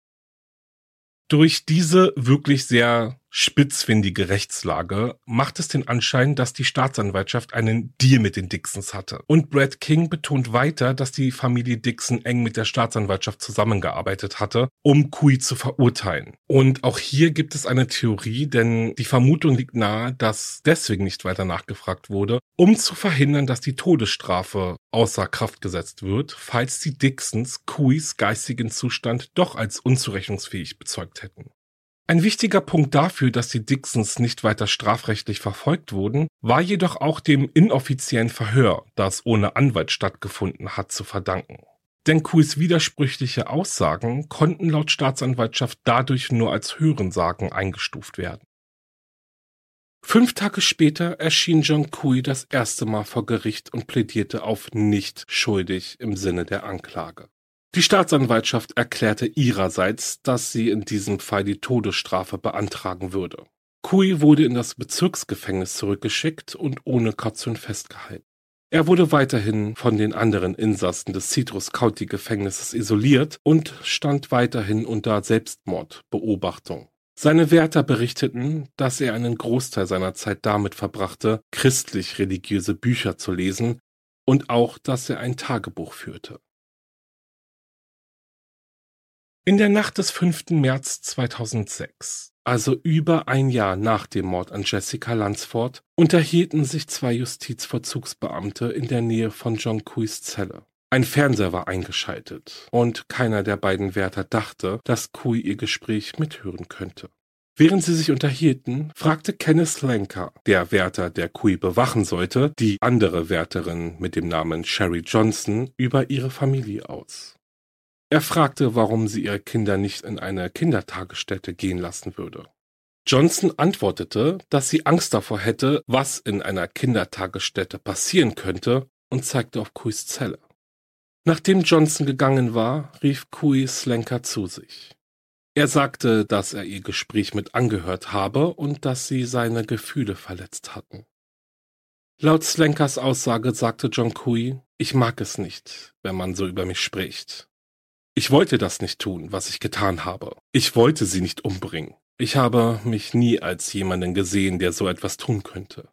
Durch diese wirklich sehr spitzfindige Rechtslage macht es den Anschein, dass die Staatsanwaltschaft einen Deal mit den Dixons hatte. Und Brad King betont weiter, dass die Familie Dixon eng mit der Staatsanwaltschaft zusammengearbeitet hatte, um Couy zu verurteilen. Und auch hier gibt es eine Theorie, denn die Vermutung liegt nahe, dass deswegen nicht weiter nachgefragt wurde, um zu verhindern, dass die Todesstrafe außer Kraft gesetzt wird, falls die Dixons Couys geistigen Zustand doch als unzurechnungsfähig bezeugt hätten. Ein wichtiger Punkt dafür, dass die Dixons nicht weiter strafrechtlich verfolgt wurden, war jedoch auch dem inoffiziellen Verhör, das ohne Anwalt stattgefunden hat, zu verdanken. Denn Couys widersprüchliche Aussagen konnten laut Staatsanwaltschaft dadurch nur als Hörensagen eingestuft werden. Fünf Tage später erschien John Couy das erste Mal vor Gericht und plädierte auf nicht schuldig im Sinne der Anklage. Die Staatsanwaltschaft erklärte ihrerseits, dass sie in diesem Fall die Todesstrafe beantragen würde. Couy wurde in das Bezirksgefängnis zurückgeschickt und ohne Kaution festgehalten. Er wurde weiterhin von den anderen Insassen des Citrus County Gefängnisses isoliert und stand weiterhin unter Selbstmordbeobachtung. Seine Wärter berichteten, dass er einen Großteil seiner Zeit damit verbrachte, christlich-religiöse Bücher zu lesen und auch, dass er ein Tagebuch führte. In der Nacht des fünften März zweitausendsechs, also über ein Jahr nach dem Mord an Jessica Lunsford, unterhielten sich zwei Justizvollzugsbeamte in der Nähe von John Couys Zelle. Ein Fernseher war eingeschaltet und keiner der beiden Wärter dachte, dass Couy ihr Gespräch mithören könnte. Während sie sich unterhielten, fragte Kenneth Lenker, der Wärter, der Couy bewachen sollte, die andere Wärterin mit dem Namen Sherry Johnson über ihre Familie aus. Er fragte, warum sie ihre Kinder nicht in eine Kindertagesstätte gehen lassen würde. Johnson antwortete, dass sie Angst davor hätte, was in einer Kindertagesstätte passieren könnte, und zeigte auf Couys Zelle. Nachdem Johnson gegangen war, rief Couy Slenka zu sich. Er sagte, dass er ihr Gespräch mit angehört habe und dass sie seine Gefühle verletzt hatten. Laut Slankers Aussage sagte John Cooey: „Ich mag es nicht, wenn man so über mich spricht. Ich wollte das nicht tun, was ich getan habe. Ich wollte sie nicht umbringen. Ich habe mich nie als jemanden gesehen, der so etwas tun könnte."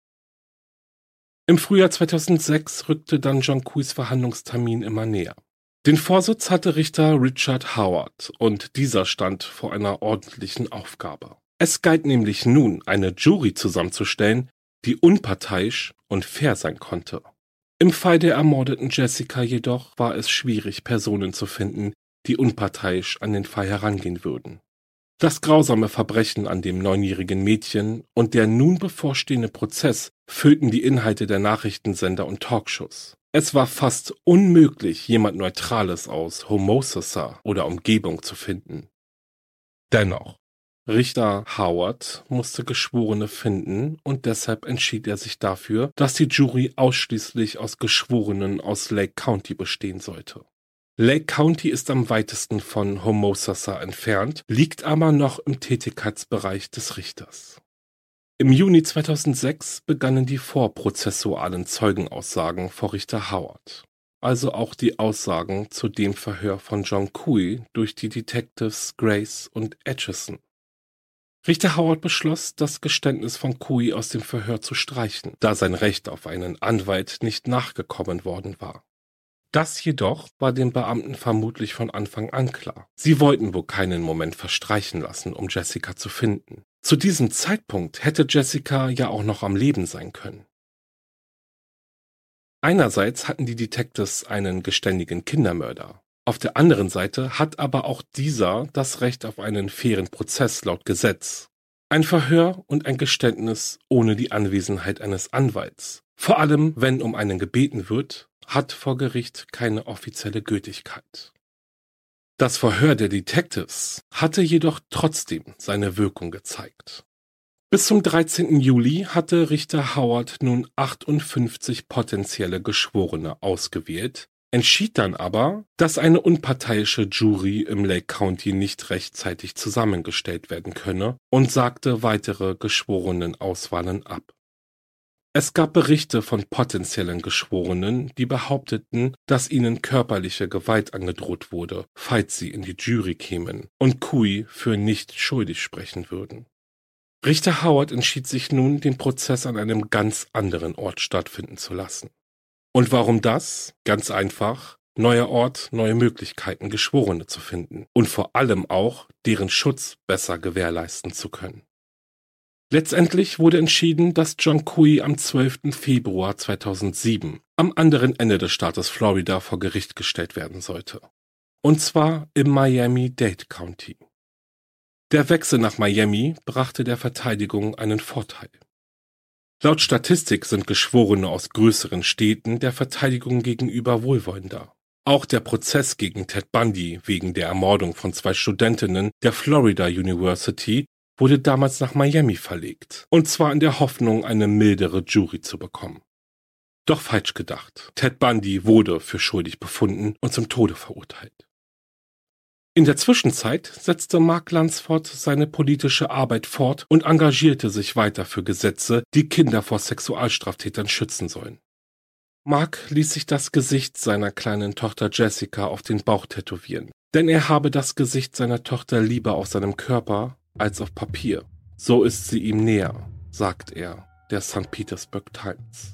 Im Frühjahr zweitausendsechs rückte dann John Cooeys Verhandlungstermin immer näher. Den Vorsitz hatte Richter Richard Howard und dieser stand vor einer ordentlichen Aufgabe. Es galt nämlich nun, eine Jury zusammenzustellen, die unparteiisch und fair sein konnte. Im Fall der ermordeten Jessica jedoch war es schwierig, Personen zu finden, die unparteiisch an den Fall herangehen würden. Das grausame Verbrechen an dem neunjährigen Mädchen und der nun bevorstehende Prozess füllten die Inhalte der Nachrichtensender und Talkshows. Es war fast unmöglich, jemand Neutrales aus Homosassa oder Umgebung zu finden. Dennoch, Richter Howard musste Geschworene finden und deshalb entschied er sich dafür, dass die Jury ausschließlich aus Geschworenen aus Lake County bestehen sollte. Lake County ist am weitesten von Homosassa entfernt, liegt aber noch im Tätigkeitsbereich des Richters. Im Juni zweitausendsechs begannen die vorprozessualen Zeugenaussagen vor Richter Howard, also auch die Aussagen zu dem Verhör von John Cooey durch die Detectives Grace und Atchison. Richter Howard beschloss, das Geständnis von Cooey aus dem Verhör zu streichen, da sein Recht auf einen Anwalt nicht nachgekommen worden war. Das jedoch war den Beamten vermutlich von Anfang an klar. Sie wollten wohl keinen Moment verstreichen lassen, um Jessica zu finden. Zu diesem Zeitpunkt hätte Jessica ja auch noch am Leben sein können. Einerseits hatten die Detectives einen geständigen Kindermörder. Auf der anderen Seite hat aber auch dieser das Recht auf einen fairen Prozess laut Gesetz. Ein Verhör und ein Geständnis ohne die Anwesenheit eines Anwalts, vor allem wenn um einen gebeten wird, hat vor Gericht keine offizielle Gültigkeit. Das Verhör der Detectives hatte jedoch trotzdem seine Wirkung gezeigt. Bis zum dreizehnten Juli hatte Richter Howard nun achtundfünfzig potenzielle Geschworene ausgewählt, entschied dann aber, dass eine unparteiische Jury im Lake County nicht rechtzeitig zusammengestellt werden könne und sagte weitere Geschworenenauswahlen ab. Es gab Berichte von potenziellen Geschworenen, die behaupteten, dass ihnen körperliche Gewalt angedroht wurde, falls sie in die Jury kämen und Cooey für nicht schuldig sprechen würden. Richter Howard entschied sich nun, den Prozess an einem ganz anderen Ort stattfinden zu lassen. Und warum das? Ganz einfach: neuer Ort, neue Möglichkeiten, Geschworene zu finden und vor allem auch, deren Schutz besser gewährleisten zu können. Letztendlich wurde entschieden, dass John Cooey am zwölften Februar zweitausendsieben am anderen Ende des Staates Florida vor Gericht gestellt werden sollte. Und zwar im Miami-Dade County. Der Wechsel nach Miami brachte der Verteidigung einen Vorteil. Laut Statistik sind Geschworene aus größeren Städten der Verteidigung gegenüber wohlwollender. Auch der Prozess gegen Ted Bundy wegen der Ermordung von zwei Studentinnen der Florida University wurde damals nach Miami verlegt, und zwar in der Hoffnung, eine mildere Jury zu bekommen. Doch falsch gedacht. Ted Bundy wurde für schuldig befunden und zum Tode verurteilt. In der Zwischenzeit setzte Mark Lunsford seine politische Arbeit fort und engagierte sich weiter für Gesetze, die Kinder vor Sexualstraftätern schützen sollen. Mark ließ sich das Gesicht seiner kleinen Tochter Jessica auf den Bauch tätowieren, denn er habe das Gesicht seiner Tochter lieber auf seinem Körper als auf Papier. So ist sie ihm näher, sagt er der Sankt Petersburg Times.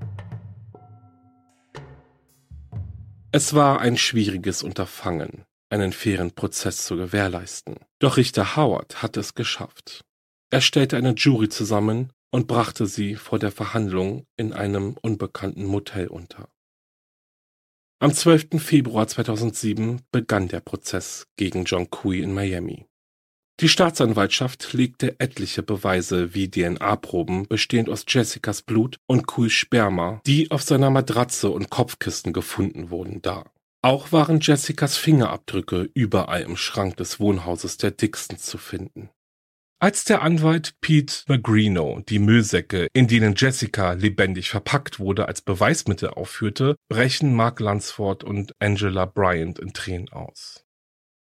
Es war ein schwieriges Unterfangen, einen fairen Prozess zu gewährleisten. Doch Richter Howard hat es geschafft. Er stellte eine Jury zusammen und brachte sie vor der Verhandlung in einem unbekannten Motel unter. Am zwölften Februar zweitausendsieben begann der Prozess gegen John Cooey in Miami. Die Staatsanwaltschaft legte etliche Beweise wie D N A-Proben bestehend aus Jessicas Blut und Cooeys Sperma, die auf seiner Matratze und Kopfkissen gefunden wurden, dar. Auch waren Jessicas Fingerabdrücke überall im Schrank des Wohnhauses der Dixons zu finden. Als der Anwalt Pete Magrino die Müllsäcke, in denen Jessica lebendig verpackt wurde, als Beweismittel aufführte, brechen Mark Lunsford und Angela Bryant in Tränen aus.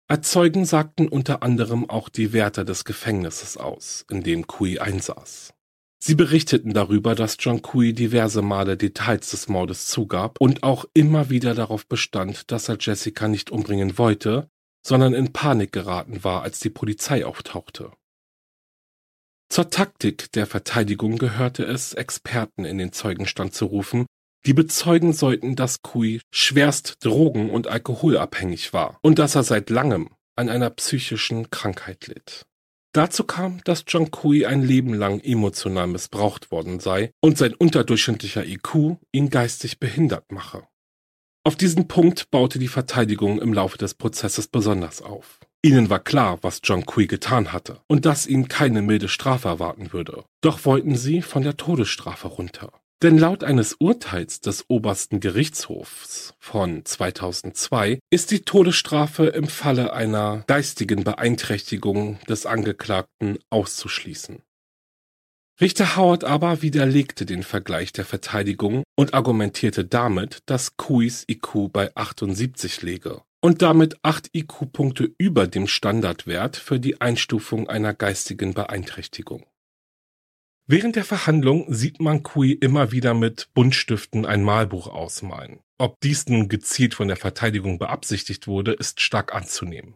Als Zeugen sagten unter anderem auch die Wärter des Gefängnisses aus, in dem Cui einsaß. Sie berichteten darüber, dass John Cui diverse Male Details des Mordes zugab und auch immer wieder darauf bestand, dass er Jessica nicht umbringen wollte, sondern in Panik geraten war, als die Polizei auftauchte. Zur Taktik der Verteidigung gehörte es, Experten in den Zeugenstand zu rufen, die bezeugen sollten, dass Cui schwerst drogen- und alkoholabhängig war und dass er seit langem an einer psychischen Krankheit litt. Dazu kam, dass John Cui ein Leben lang emotional missbraucht worden sei und sein unterdurchschnittlicher I Q ihn geistig behindert mache. Auf diesen Punkt baute die Verteidigung im Laufe des Prozesses besonders auf. Ihnen war klar, was John Cui getan hatte und dass ihn keine milde Strafe erwarten würde. Doch wollten sie von der Todesstrafe runter. Denn laut eines Urteils des obersten Gerichtshofs von zweitausendzwei ist die Todesstrafe im Falle einer geistigen Beeinträchtigung des Angeklagten auszuschließen. Richter Howard aber widerlegte den Vergleich der Verteidigung und argumentierte damit, dass Cuis I Q bei achtundsiebzig läge und damit acht I Q-Punkte über dem Standardwert für die Einstufung einer geistigen Beeinträchtigung. Während der Verhandlung sieht man Cui immer wieder mit Buntstiften ein Malbuch ausmalen. Ob dies nun gezielt von der Verteidigung beabsichtigt wurde, ist stark anzunehmen.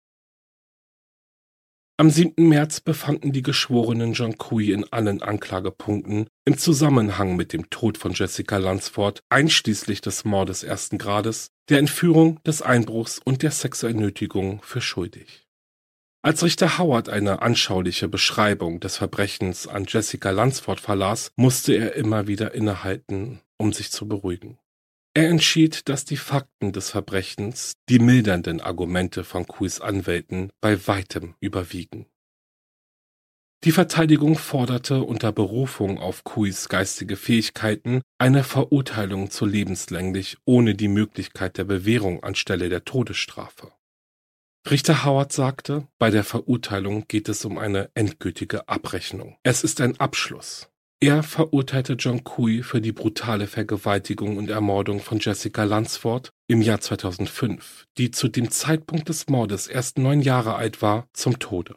Am siebten März befanden die Geschworenen John Cui in allen Anklagepunkten im Zusammenhang mit dem Tod von Jessica Lunsford, einschließlich des Mordes ersten Grades, der Entführung, des Einbruchs und der sexuellen Nötigung für schuldig. Als Richter Howard eine anschauliche Beschreibung des Verbrechens an Jessica Lunsford verlas, musste er immer wieder innehalten, um sich zu beruhigen. Er entschied, dass die Fakten des Verbrechens die mildernden Argumente von Cuis Anwälten bei weitem überwiegen. Die Verteidigung forderte unter Berufung auf Cuis geistige Fähigkeiten eine Verurteilung zu lebenslänglich ohne die Möglichkeit der Bewährung anstelle der Todesstrafe. Richter Howard sagte, bei der Verurteilung geht es um eine endgültige Abrechnung. Es ist ein Abschluss. Er verurteilte John Cui für die brutale Vergewaltigung und Ermordung von Jessica Lunsford im Jahr zweitausendfünf, die zu dem Zeitpunkt des Mordes erst neun Jahre alt war, zum Tode.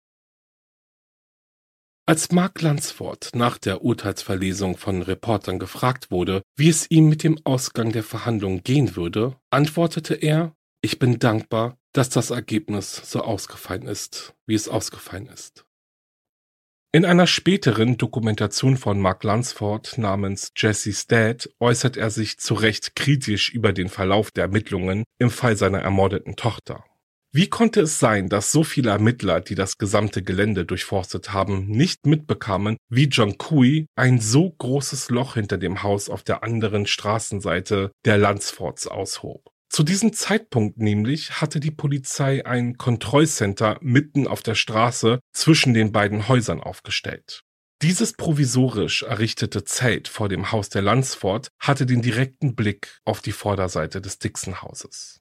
Als Mark Lunsford nach der Urteilsverlesung von Reportern gefragt wurde, wie es ihm mit dem Ausgang der Verhandlung gehen würde, antwortete er: Ich bin dankbar, dass das Ergebnis so ausgefallen ist, wie es ausgefallen ist. In einer späteren Dokumentation von Mark Lunsford namens Jesse's Dad äußert er sich zu Recht kritisch über den Verlauf der Ermittlungen im Fall seiner ermordeten Tochter. Wie konnte es sein, dass so viele Ermittler, die das gesamte Gelände durchforstet haben, nicht mitbekamen, wie John Cui ein so großes Loch hinter dem Haus auf der anderen Straßenseite der Lunsfords aushob? Zu diesem Zeitpunkt nämlich hatte die Polizei ein Kontrollcenter mitten auf der Straße zwischen den beiden Häusern aufgestellt. Dieses provisorisch errichtete Zelt vor dem Haus der Lunsford hatte den direkten Blick auf die Vorderseite des Dixon-Hauses.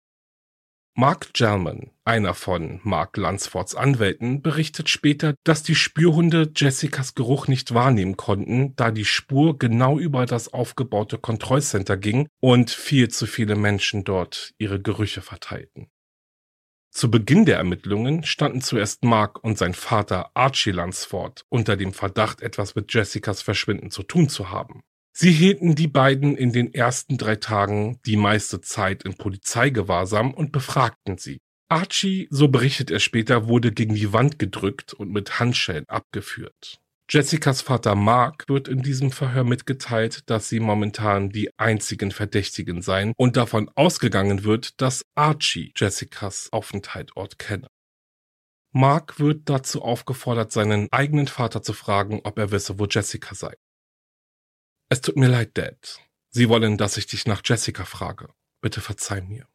Mark Gelman, einer von Mark Lunsfords Anwälten, berichtet später, dass die Spürhunde Jessicas Geruch nicht wahrnehmen konnten, da die Spur genau über das aufgebaute Kontrollcenter ging und viel zu viele Menschen dort ihre Gerüche verteilten. Zu Beginn der Ermittlungen standen zuerst Mark und sein Vater Archie Lunsford unter dem Verdacht, etwas mit Jessicas Verschwinden zu tun zu haben. Sie hielten die beiden in den ersten drei Tagen die meiste Zeit in Polizeigewahrsam und befragten sie. Archie, so berichtet er später, wurde gegen die Wand gedrückt und mit Handschellen abgeführt. Jessicas Vater Mark wird in diesem Verhör mitgeteilt, dass sie momentan die einzigen Verdächtigen seien und davon ausgegangen wird, dass Archie Jessicas Aufenthaltsort kenne. Mark wird dazu aufgefordert, seinen eigenen Vater zu fragen, ob er wisse, wo Jessica sei. Es tut mir leid, Dad. Sie wollen, dass ich dich nach Jessica frage. Bitte verzeih mir.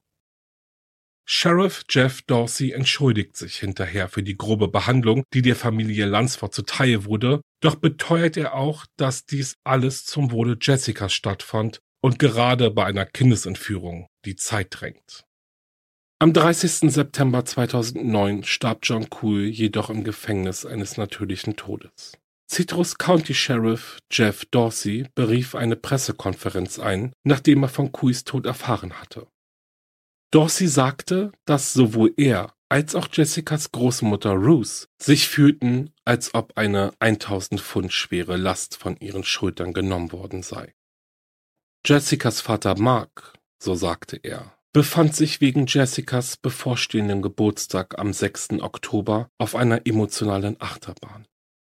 Sheriff Jeff Dorsey entschuldigt sich hinterher für die grobe Behandlung, die der Familie Lunsford zuteil wurde, doch beteuert er auch, dass dies alles zum Wohle Jessicas stattfand und gerade bei einer Kindesentführung die Zeit drängt. Am dreißigsten September zweitausendneun starb John Cui jedoch im Gefängnis eines natürlichen Todes. Citrus County Sheriff Jeff Dorsey berief eine Pressekonferenz ein, nachdem er von Cuis Tod erfahren hatte. Dorsey sagte, dass sowohl er als auch Jessicas Großmutter Ruth sich fühlten, als ob eine tausend Pfund schwere Last von ihren Schultern genommen worden sei. Jessicas Vater Mark, so sagte er, befand sich wegen Jessicas bevorstehenden Geburtstag am sechsten Oktober auf einer emotionalen Achterbahn.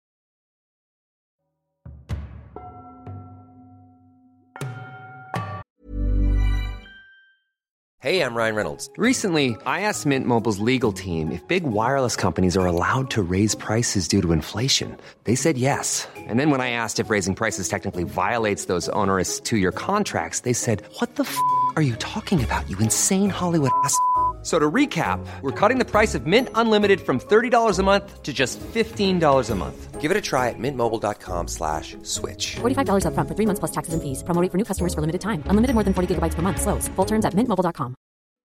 Hey, I'm Ryan Reynolds. Recently, I asked Mint Mobile's legal team if big wireless companies are allowed to raise prices due to inflation. They said yes. And then when I asked if raising prices technically violates those onerous two-year contracts, they said, what the f*** are you talking about, you insane Hollywood ass f- So to recap, we're cutting the price of Mint Unlimited from thirty dollars a month to just fifteen dollars a month. Give it a try at mintmobile.com slash switch. forty-five dollars up front for three months plus taxes and fees. Promo rate for new customers for limited time. Unlimited more than forty gigabytes per month. Slows full terms at mint mobile dot com.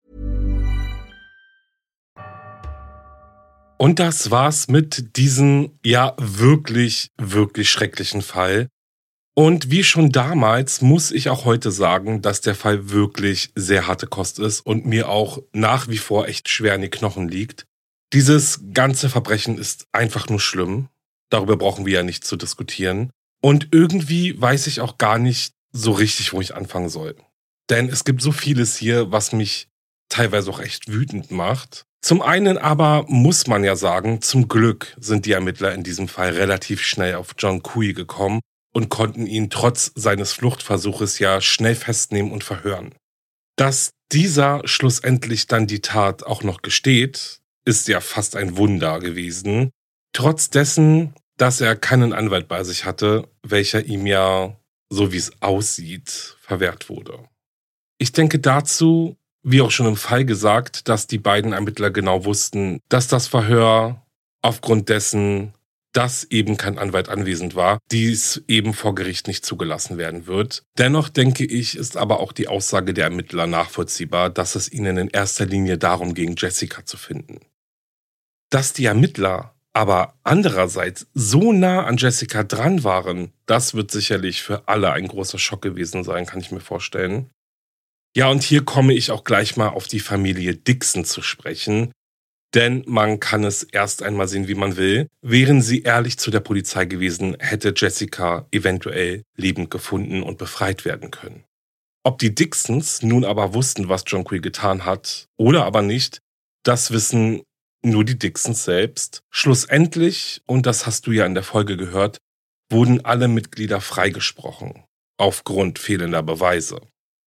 Und das war's mit diesem, ja, wirklich, wirklich schrecklichen Fall. Und wie schon damals muss ich auch heute sagen, dass der Fall wirklich sehr harte Kost ist und mir auch nach wie vor echt schwer in die Knochen liegt. Dieses ganze Verbrechen ist einfach nur schlimm. Darüber brauchen wir ja nicht zu diskutieren. Und irgendwie weiß ich auch gar nicht so richtig, wo ich anfangen soll. Denn es gibt so vieles hier, was mich teilweise auch echt wütend macht. Zum einen aber muss man ja sagen, zum Glück sind die Ermittler in diesem Fall relativ schnell auf John Couey gekommen und konnten ihn trotz seines Fluchtversuches ja schnell festnehmen und verhören. Dass dieser schlussendlich dann die Tat auch noch gesteht, ist ja fast ein Wunder gewesen. Trotz dessen, dass er keinen Anwalt bei sich hatte, welcher ihm ja, so wie es aussieht, verwehrt wurde. Ich denke dazu, wie auch schon im Fall gesagt, dass die beiden Ermittler genau wussten, dass das Verhör aufgrund dessen, dass eben kein Anwalt anwesend war, dies eben vor Gericht nicht zugelassen werden wird. Dennoch denke ich, ist aber auch die Aussage der Ermittler nachvollziehbar, dass es ihnen in erster Linie darum ging, Jessica zu finden. Dass die Ermittler aber andererseits so nah an Jessica dran waren, das wird sicherlich für alle ein großer Schock gewesen sein, kann ich mir vorstellen. Ja, und hier komme ich auch gleich mal auf die Familie Dixon zu sprechen, denn man kann es erst einmal sehen, wie man will. Wären sie ehrlich zu der Polizei gewesen, hätte Jessica eventuell lebend gefunden und befreit werden können. Ob die Dixons nun aber wussten, was John Couey getan hat, oder aber nicht, das wissen nur die Dixons selbst. Schlussendlich, und das hast du ja in der Folge gehört, wurden alle Mitglieder freigesprochen, aufgrund fehlender Beweise.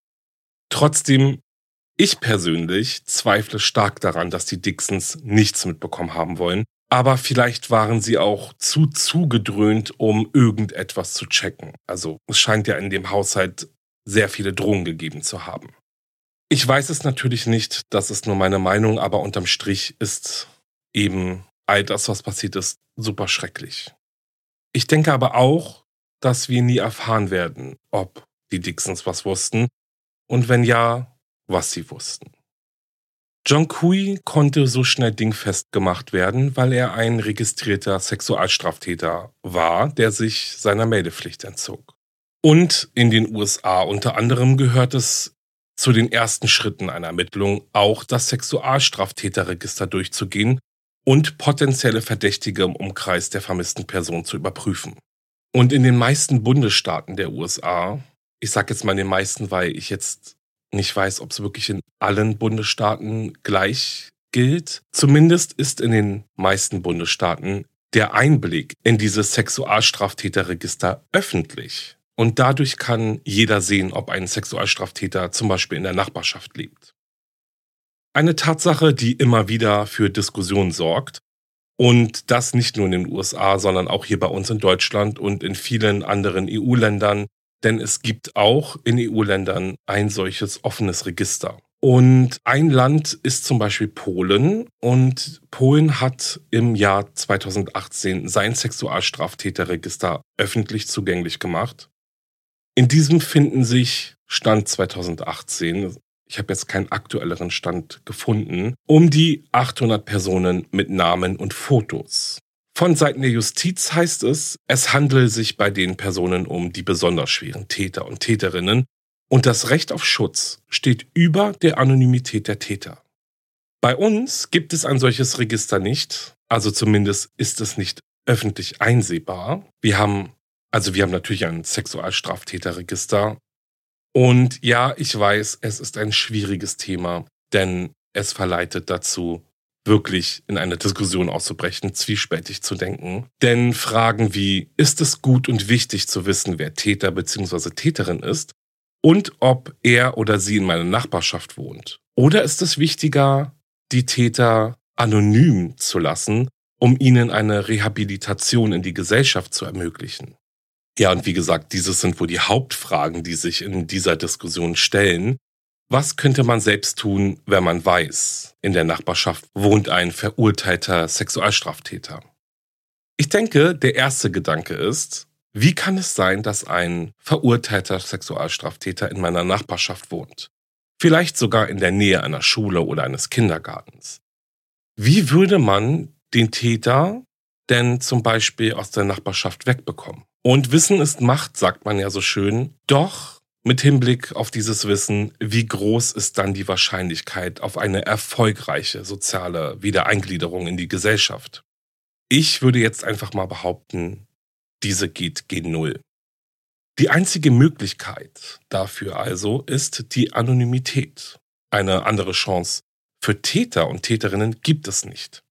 Trotzdem, ich persönlich zweifle stark daran, dass die Dixons nichts mitbekommen haben wollen, aber vielleicht waren sie auch zu zugedröhnt, um irgendetwas zu checken. Also es scheint ja in dem Haushalt sehr viele Drohungen gegeben zu haben. Ich weiß es natürlich nicht, das ist nur meine Meinung, aber unterm Strich ist eben all das, was passiert ist, super schrecklich. Ich denke aber auch, dass wir nie erfahren werden, ob die Dixons was wussten und wenn ja, was sie wussten. John Couey konnte so schnell dingfest gemacht werden, weil er ein registrierter Sexualstraftäter war, der sich seiner Meldepflicht entzog. Und in den U S A unter anderem gehört es zu den ersten Schritten einer Ermittlung, auch das Sexualstraftäterregister durchzugehen und potenzielle Verdächtige im Umkreis der vermissten Person zu überprüfen. Und in den meisten Bundesstaaten der U S A, ich sage jetzt mal in den meisten, weil ich jetzt nicht weiß, ob es wirklich in allen Bundesstaaten gleich gilt. Zumindest ist in den meisten Bundesstaaten der Einblick in dieses Sexualstraftäterregister öffentlich. Und dadurch kann jeder sehen, ob ein Sexualstraftäter zum Beispiel in der Nachbarschaft lebt. Eine Tatsache, die immer wieder für Diskussionen sorgt. Und das nicht nur in den U S A, sondern auch hier bei uns in Deutschland und in vielen anderen E U-Ländern. Denn es gibt auch in E U-Ländern ein solches offenes Register. Und ein Land ist zum Beispiel Polen. Und Polen hat im Jahr zweitausendachtzehn sein Sexualstraftäterregister öffentlich zugänglich gemacht. In diesem finden sich, Stand zweitausendachtzehn, ich habe jetzt keinen aktuelleren Stand gefunden, um die achthundert Personen mit Namen und Fotos. Von Seiten der Justiz heißt es, es handele sich bei den Personen um die besonders schweren Täter und Täterinnen Und das Recht auf Schutz steht über der Anonymität der Täter. Bei uns gibt es ein solches Register nicht, also zumindest ist es nicht öffentlich einsehbar. Wir haben, also wir haben natürlich ein Sexualstraftäterregister. Und ja, ich weiß, es ist ein schwieriges Thema, denn es verleitet dazu, wirklich in eine Diskussion auszubrechen, zwiespältig zu denken. Denn Fragen wie, ist es gut und wichtig zu wissen, wer Täter bzw. Täterin ist und ob er oder sie in meiner Nachbarschaft wohnt? Oder ist es wichtiger, die Täter anonym zu lassen, um ihnen eine Rehabilitation in die Gesellschaft zu ermöglichen? Ja, und wie gesagt, dieses sind wohl die Hauptfragen, die sich in dieser Diskussion stellen. Was könnte man selbst tun, wenn man weiß, in der Nachbarschaft wohnt ein verurteilter Sexualstraftäter? Ich denke, der erste Gedanke ist, wie kann es sein, dass ein verurteilter Sexualstraftäter in meiner Nachbarschaft wohnt? Vielleicht sogar in der Nähe einer Schule oder eines Kindergartens. Wie würde man den Täter denn zum Beispiel aus der Nachbarschaft wegbekommen? Und Wissen ist Macht, sagt man ja so schön. Doch mit Hinblick auf dieses Wissen, wie groß ist dann die Wahrscheinlichkeit auf eine erfolgreiche soziale Wiedereingliederung in die Gesellschaft? Ich würde jetzt einfach mal behaupten, diese geht gen Null. Die einzige Möglichkeit dafür also ist die Anonymität. Eine andere Chance für Täter und Täterinnen gibt es nicht.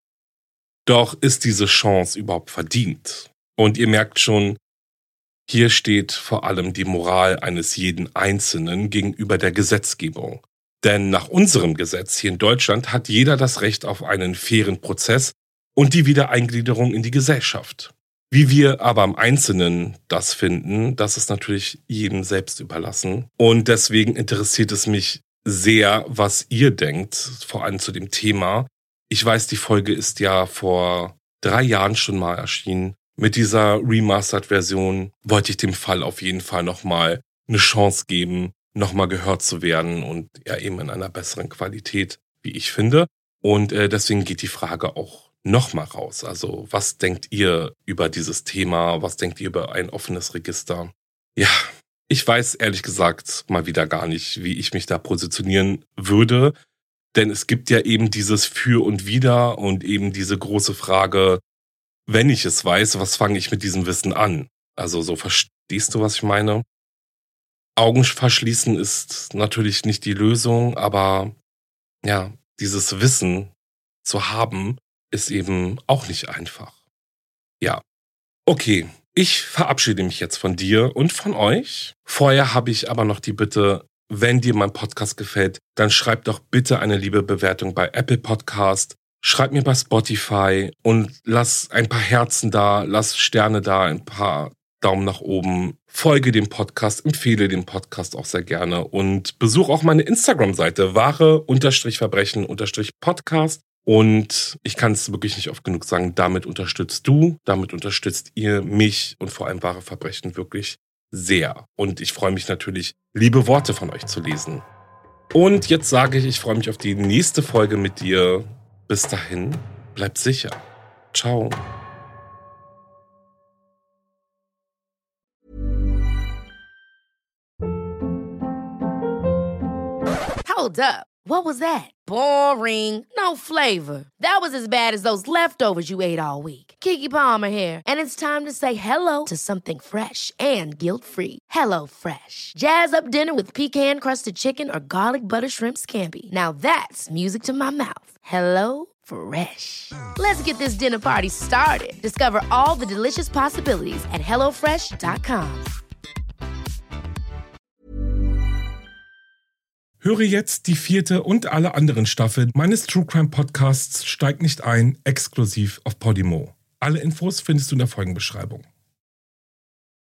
Doch ist diese Chance überhaupt verdient? Und ihr merkt schon, hier steht vor allem die Moral eines jeden Einzelnen gegenüber der Gesetzgebung. Denn nach unserem Gesetz hier in Deutschland hat jeder das Recht auf einen fairen Prozess und die Wiedereingliederung in die Gesellschaft. Wie wir aber im Einzelnen das finden, das ist natürlich jedem selbst überlassen. Und deswegen interessiert es mich sehr, was ihr denkt, vor allem zu dem Thema. Ich weiß, die Folge ist ja vor drei Jahren schon mal erschienen. Mit dieser Remastered-Version wollte ich dem Fall auf jeden Fall nochmal eine Chance geben, nochmal gehört zu werden und ja eben in einer besseren Qualität, wie ich finde. Und äh, deswegen geht die Frage auch nochmal raus. Also was denkt ihr über dieses Thema? Was denkt ihr über ein offenes Register? Ja, ich weiß ehrlich gesagt mal wieder gar nicht, wie ich mich da positionieren würde. Denn es gibt ja eben dieses Für und Wider und eben diese große Frage, wenn ich es weiß, was fange ich mit diesem Wissen an? Also so, verstehst du, was ich meine? Augen verschließen ist natürlich nicht die Lösung, aber ja, dieses Wissen zu haben, ist eben auch nicht einfach. Ja, okay, ich verabschiede mich jetzt von dir und von euch. Vorher habe ich aber noch die Bitte, wenn dir mein Podcast gefällt, dann schreib doch bitte eine liebe Bewertung bei Apple Podcast. Schreib mir bei Spotify und lass ein paar Herzen da, lass Sterne da, ein paar Daumen nach oben. Folge dem Podcast, empfehle den Podcast auch sehr gerne und besuch auch meine Instagram-Seite wahre-verbrechen-podcast. Und ich kann es wirklich nicht oft genug sagen, damit unterstützt du, damit unterstützt ihr mich und vor allem Wahre Verbrechen wirklich sehr. Und ich freue mich natürlich, liebe Worte von euch zu lesen. Und jetzt sage ich, ich freue mich auf die nächste Folge mit dir. Bis dahin, bleib sicher. Ciao. Hold up. What was that? Boring. No flavor. That was as bad as those leftovers you ate all week. Keke Palmer here. And it's time to say hello to something fresh and guilt-free. Hello Fresh. Jazz up dinner with pecan-crusted chicken or garlic butter shrimp scampi. Now that's music to my mouth. Hello Fresh. Let's get this dinner party started. Discover all the delicious possibilities at hello fresh dot com. Höre jetzt die vierte und alle anderen Staffeln meines True Crime Podcasts Steig nicht ein, exklusiv auf Podimo. Alle Infos findest du in der Folgenbeschreibung.